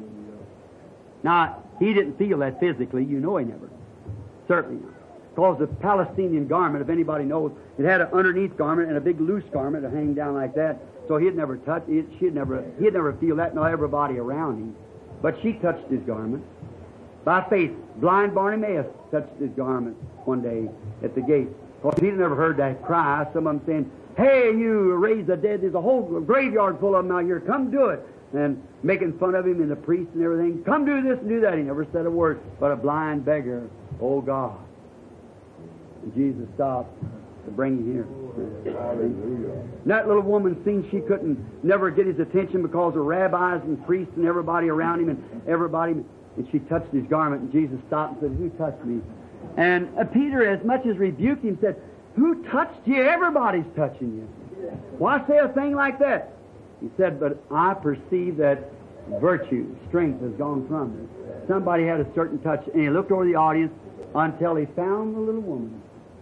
Now, he didn't feel that physically. You know he never. Certainly not. Because the Palestinian garment, if anybody knows, it had an underneath garment and a big loose garment to hang down like that. So he'd never touch it. He'd never feel that, nor everybody around him. But she touched his garment. By faith, blind Bartimaeus touched his garment one day at the gate. Because he'd never heard that cry. Some of them saying, hey, you raise the dead. There's a whole graveyard full of them out here. Come do it. And making fun of him and the priest and everything. Come do this and do that. He never said a word. But a blind beggar, oh God. And Jesus stopped to bring him here. And that little woman seen she couldn't never get his attention because of rabbis and priests and everybody around him and everybody. And she touched his garment, and Jesus stopped and said, who touched me? And Peter, as much as rebuked him, said, who touched you? Everybody's touching you. Why say a thing like that? He said, but I perceive that virtue, strength has gone from me. Somebody had a certain touch, and he looked over the audience until he found the little woman.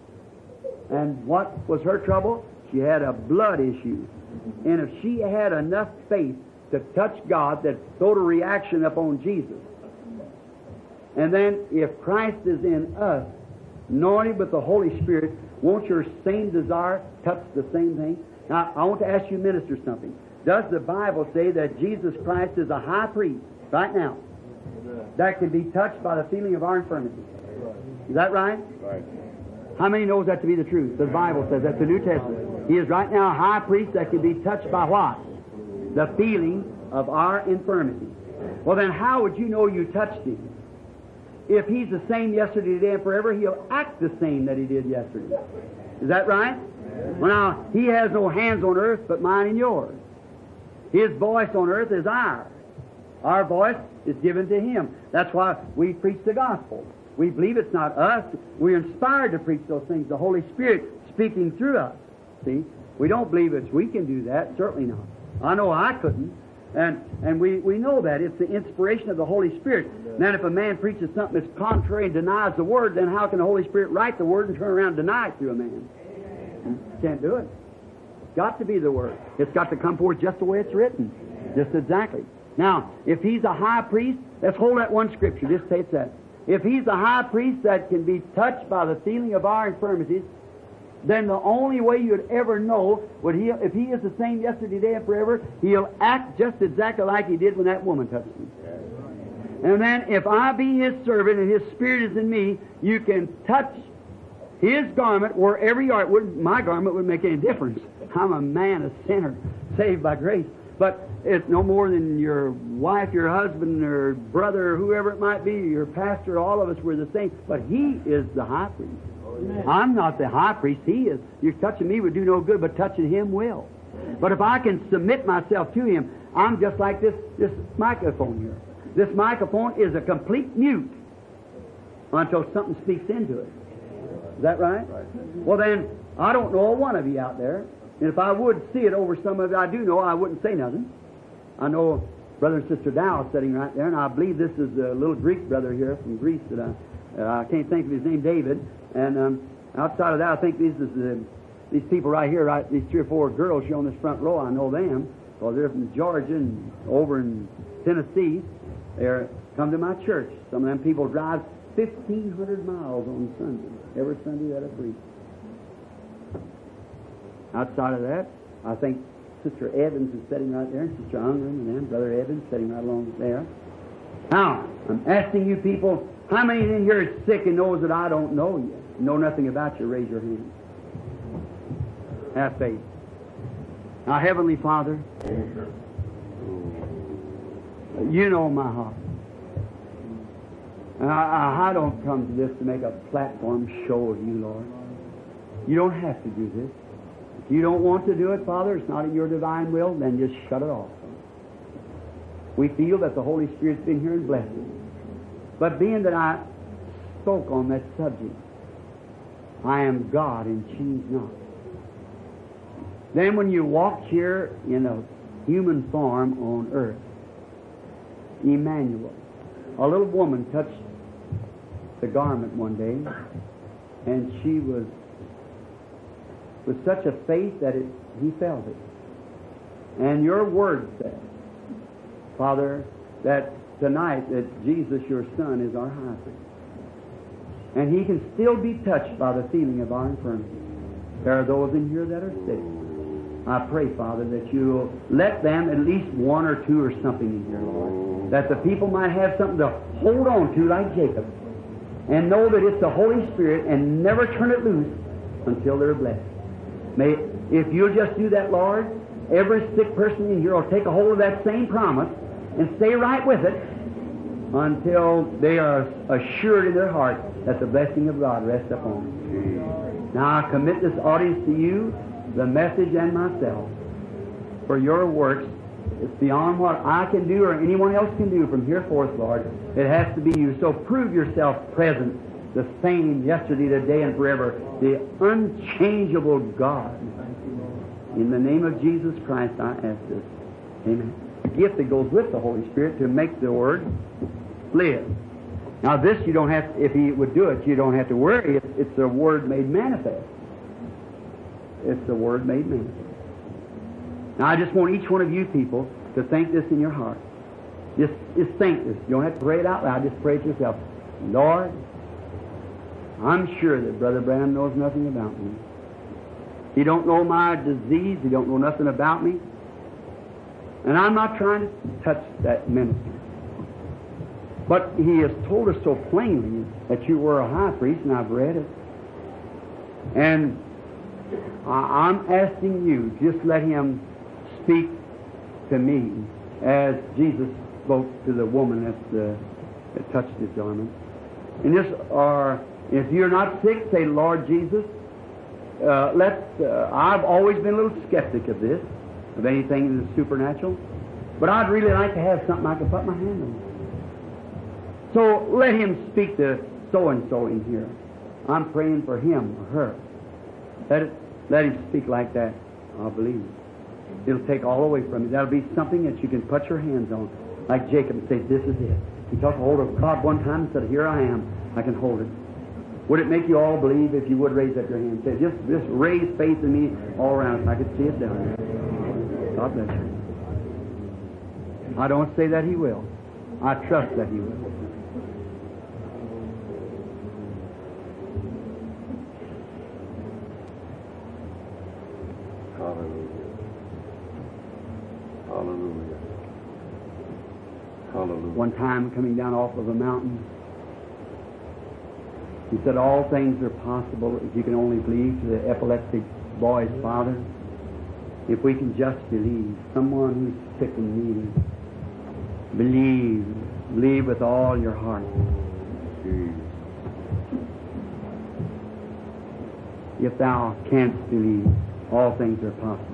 And what was her trouble? She had a blood issue. And if she had enough faith to touch God that throwed a reaction upon Jesus, and then if Christ is in us, anointed with the Holy Spirit, won't your same desire touch the same thing? Now, I want to ask you ministers something. Does the Bible say that Jesus Christ is a high priest right now that can be touched by the feeling of our infirmity? Is that right? Right. How many knows that to be the truth? The Bible says that's the New Testament. He is right now a high priest that can be touched by what? The feeling of our infirmity. Well, then how would you know you touched Him? If He's the same yesterday, today, and forever, He'll act the same that He did yesterday. Is that right? Well, now, He has no hands on earth but mine and yours. His voice on earth is ours. Our voice is given to Him. That's why we preach the gospel. We believe it's not us. We're inspired to preach those things. The Holy Spirit speaking through us. See? We don't believe it's we can do that. Certainly not. I know I couldn't. And we know that. It's the inspiration of the Holy Spirit. And then if a man preaches something that's contrary and denies the Word, then how can the Holy Spirit write the Word and turn around and deny it to a man? Can't do it. It's got to be the Word. It's got to come forth just the way it's written. Just exactly. Now, if He's a high priest, let's hold that one scripture. Just say that. If He's a high priest that can be touched by the feeling of our infirmities, then the only way you'd ever know if He is the same yesterday, today, and forever, He'll act just exactly like He did when that woman touched Him. And then if I be His servant and His Spirit is in me, you can touch His garment wherever you are. My garment wouldn't make any difference. I'm a man, a sinner, saved by grace. But it's no more than your wife, your husband, or brother, or whoever it might be, your pastor, all of us, we're the same. But He is the high priest. I'm not the high priest. He is. You're touching me would do no good, but touching Him will. But if I can submit myself to Him, I'm just like this microphone here. This microphone is a complete mute until something speaks into it. Is that right? Well then, I don't know a one of you out there. And if I would see it over some of you I do know, I wouldn't say nothing. I know Brother and Sister Dow sitting right there, and I believe this is the little Greek brother here from Greece that I can't think of his name, David. And outside of that, I think these people right here, right, these 3 or 4 girls here on this front row, I know them, because they're from Georgia and over in Tennessee. They're come to my church. Some of them people drive 1,500 miles on Sunday, every Sunday that I preach. Outside of that, I think Sister Evans is sitting right there, and Sister Unger, and then Brother Evans sitting right along there. Now, I'm asking you people, how many in here is sick and knows that I don't know you? Know nothing about you? Raise your hand. Have faith. Now, Heavenly Father, you know my heart. And I don't come to this to make a platform show of you, Lord. You don't have to do this. If you don't want to do it, Father, it's not in your divine will, then just shut it off. We feel that the Holy Spirit's been here and blessed us. But being that I spoke on that subject, I am God and change not. Then when you walked here in a human form on earth, Emmanuel, a little woman touched the garment one day, and she was with such a faith that he felt it. And your word said, Father, that tonight that Jesus, your Son, is our high priest. And He can still be touched by the feeling of our infirmity. There are those in here that are sick. I pray, Father, that you'll let them, at least 1 or 2 or something in here, Lord, that the people might have something to hold on to like Jacob and know that it's the Holy Spirit and never turn it loose until they're blessed. May, if you'll just do that, Lord, every sick person in here will take a hold of that same promise and stay right with it until they are assured in their heart that the blessing of God rests upon them. Now I commit this audience to you, the message, and myself. For your works, it's beyond what I can do or anyone else can do from here forth, Lord. It has to be you. So prove yourself present, the same yesterday, today, and forever, the unchangeable God. In the name of Jesus Christ, I ask this. Amen. A gift that goes with the Holy Spirit to make the Word live. Now this you don't have, if He would do it, you don't have to worry. It's the Word made manifest. It's the Word made manifest. Now I just want each one of you people to think this in your heart. Just think this. You don't have to pray it out loud. Just pray it to yourself. Lord, I'm sure that Brother Branham knows nothing about me. He don't know my disease. He don't know nothing about me. And I'm not trying to touch that ministry. But He has told us so plainly that you were a high priest, and I've read it. And I'm asking you, just let Him speak to me as Jesus spoke to the woman that touched His garment. And just, or if you're not sick, say, Lord Jesus, I've always been a little skeptic of this, of anything in the supernatural, but I'd really like to have something I can put my hand on. So let Him speak to so-and-so in here. I'm praying for him or her. Let Him speak like that. I'll believe it. It'll take all away from you. That'll be something that you can put your hands on, like Jacob, and say, this is it. He took hold of God one time and said, here I am. I can hold it. Would it make you all believe if you would raise up your hand? Say, just raise faith in me all around. I could see it down there. God bless you. I don't say that He will. I trust that He will. Hallelujah. Hallelujah. Hallelujah. One time coming down off of a mountain, he said, all things are possible if you can only believe, to the epileptic boy's father. If we can just believe, someone who's sick and needy, believe with all your heart. If thou canst believe, all things are possible.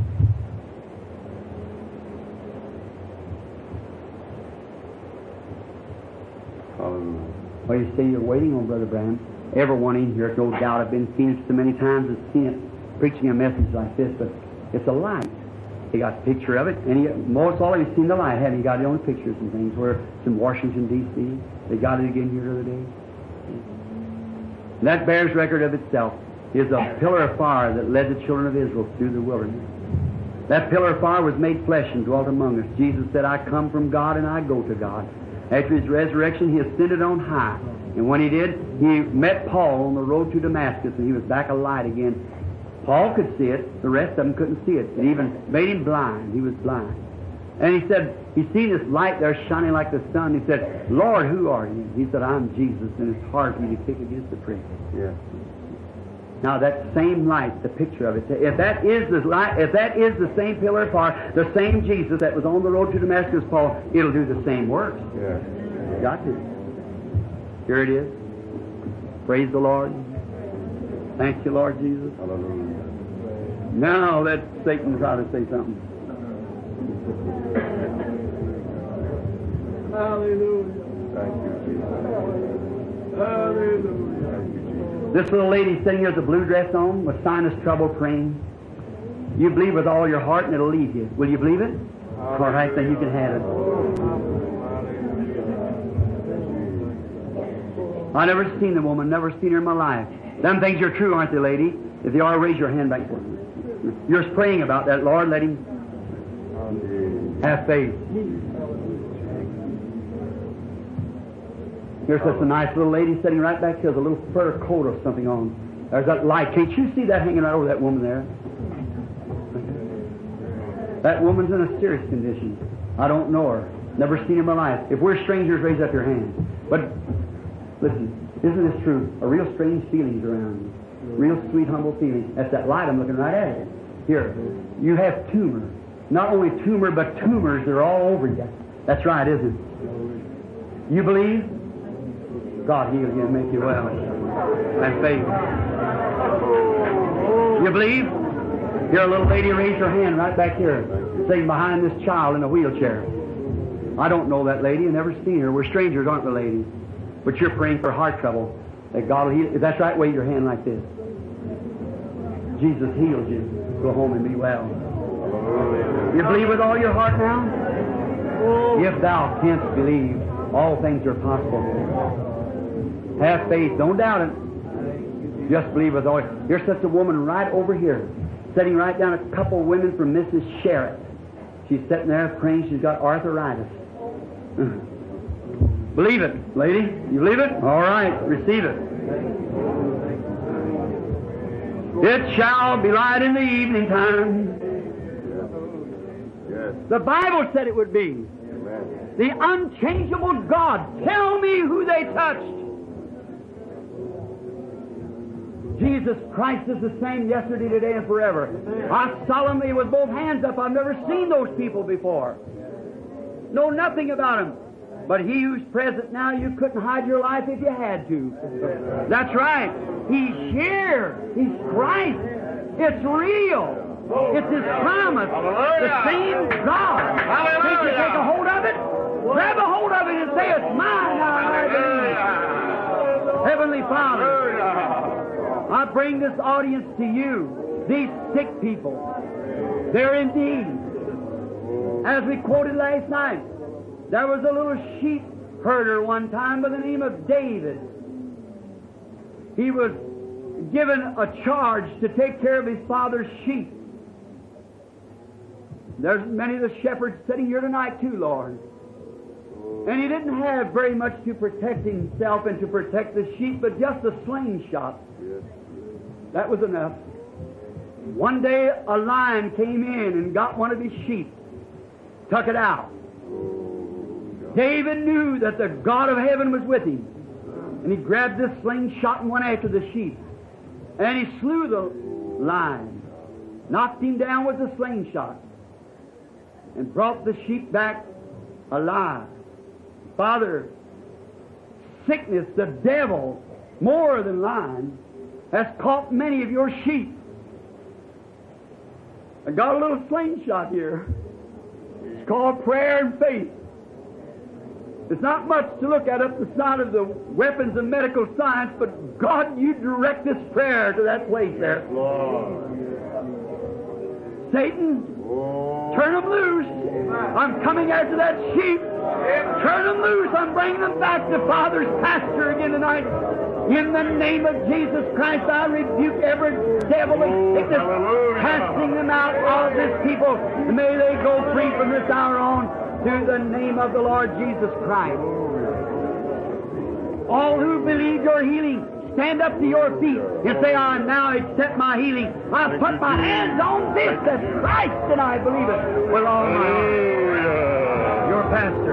Well, you say you're waiting on Brother Branham. Everyone in here, no doubt, I've been seen it so many times, has seen it preaching a message like this, but it's a light. He got a picture of it, and most all of you seen the light, haven't you? Got your own pictures and things where it's in Washington, D.C. They got it again here the other day. And that bears record of itself. Is a pillar of fire that led the children of Israel through the wilderness. That pillar of fire was made flesh and dwelt among us. Jesus said, I come from God and I go to God. After His resurrection, He ascended on high. And when He did, He met Paul on the road to Damascus, and he was back alight again. Paul could see it. The rest of them couldn't see it. It even made him blind. He was blind. And he said, he seen this light there shining like the sun. He said, Lord, who are you? He said, I'm Jesus, and it's hard for you to kick against the prick. Yeah. Now that same light, the picture of it, if that is the light, if that is the same pillar of fire, the same Jesus that was on the road to Damascus, Paul, it'll do the same works. Yeah. Got to. Here it is. Praise the Lord. Thank you, Lord Jesus. Hallelujah. Now let Satan try to say something. Hallelujah. Thank you, Jesus. Hallelujah. This little lady sitting here with the blue dress on, with sinus trouble, praying. You believe with all your heart and it'll leave you. Will you believe it? All right, then you can have it. I never seen the woman, never seen her in my life. Them things are true, aren't they, lady? If they are, raise your hand back for me. You're praying about that, Lord. Let Him have faith. Here's just a nice little lady sitting right back here with a little fur coat or something on. There's that light. Can't you see that hanging right over that woman there? That woman's in a serious condition. I don't know her. Never seen her in my life. If we're strangers, raise up your hand. But listen, isn't this true? A real strange feelings around you. Real sweet, humble feelings. That's that light I'm looking right at it. Here, you have tumor. Not only tumor, but tumors are all over you. That's right, isn't it? You believe? God heal you and make you well. Have faith. You believe? Here, a little lady, raise her hand right back here, sitting behind this child in a wheelchair. I don't know that lady. I've never seen her. We're strangers, aren't we, lady? But you're praying for heart trouble. That God will heal. If that's right, wave your hand like this. Jesus heals you. Go home and be well. You believe with all your heart now? If thou canst believe, all things are possible. Have faith. Don't doubt it. Just believe with all. Here's such a woman right over here, sitting right down a couple of women from Mrs. Sherritt. She's sitting there praying. She's got arthritis. Believe it, lady. You believe it? All right. Receive it. It shall be light in the evening time. Yes. The Bible said it would be. Amen. The unchangeable God. Tell me who they touched. Jesus Christ is the same yesterday, today, and forever. I solemnly, with both hands up, I've never seen those people before. Know nothing about them. But He who's present now, you couldn't hide your life if you had to. That's right. He's here. He's Christ. It's real. It's His promise. The same God. Can't you take a hold of it? Grab a hold of it and say, it's mine now. Heavenly Father, I bring this audience to you, these sick people. They're in need. As we quoted last night, there was a little sheep herder one time by the name of David. He was given a charge to take care of his father's sheep. There's many of the shepherds sitting here tonight too, Lord. And he didn't have very much to protect himself and to protect the sheep, but just a slingshot. That was enough. One day a lion came in and got one of his sheep, took it out. David knew that the God of heaven was with him. And he grabbed this slingshot and went after the sheep. And he slew the lion, knocked him down with the slingshot, and brought the sheep back alive. Father, sickness, the devil, more than lion, has caught many of your sheep. I got a little slingshot here. It's called prayer and faith. It's not much to look at up the side of the weapons of medical science, but God, you direct this prayer to that place there. Satan, turn them loose. I'm coming after that sheep. Turn them loose. I'm bringing them back to Father's pasture again tonight. In the name of Jesus Christ, I rebuke every devil of sickness, casting them out of this people. May they go free from this hour on to the name of the Lord Jesus Christ. All who believe your healing, stand up to your feet and say, I now accept my healing. I put my hands on this, that's Christ, and I believe it with all my heart. Your pastor.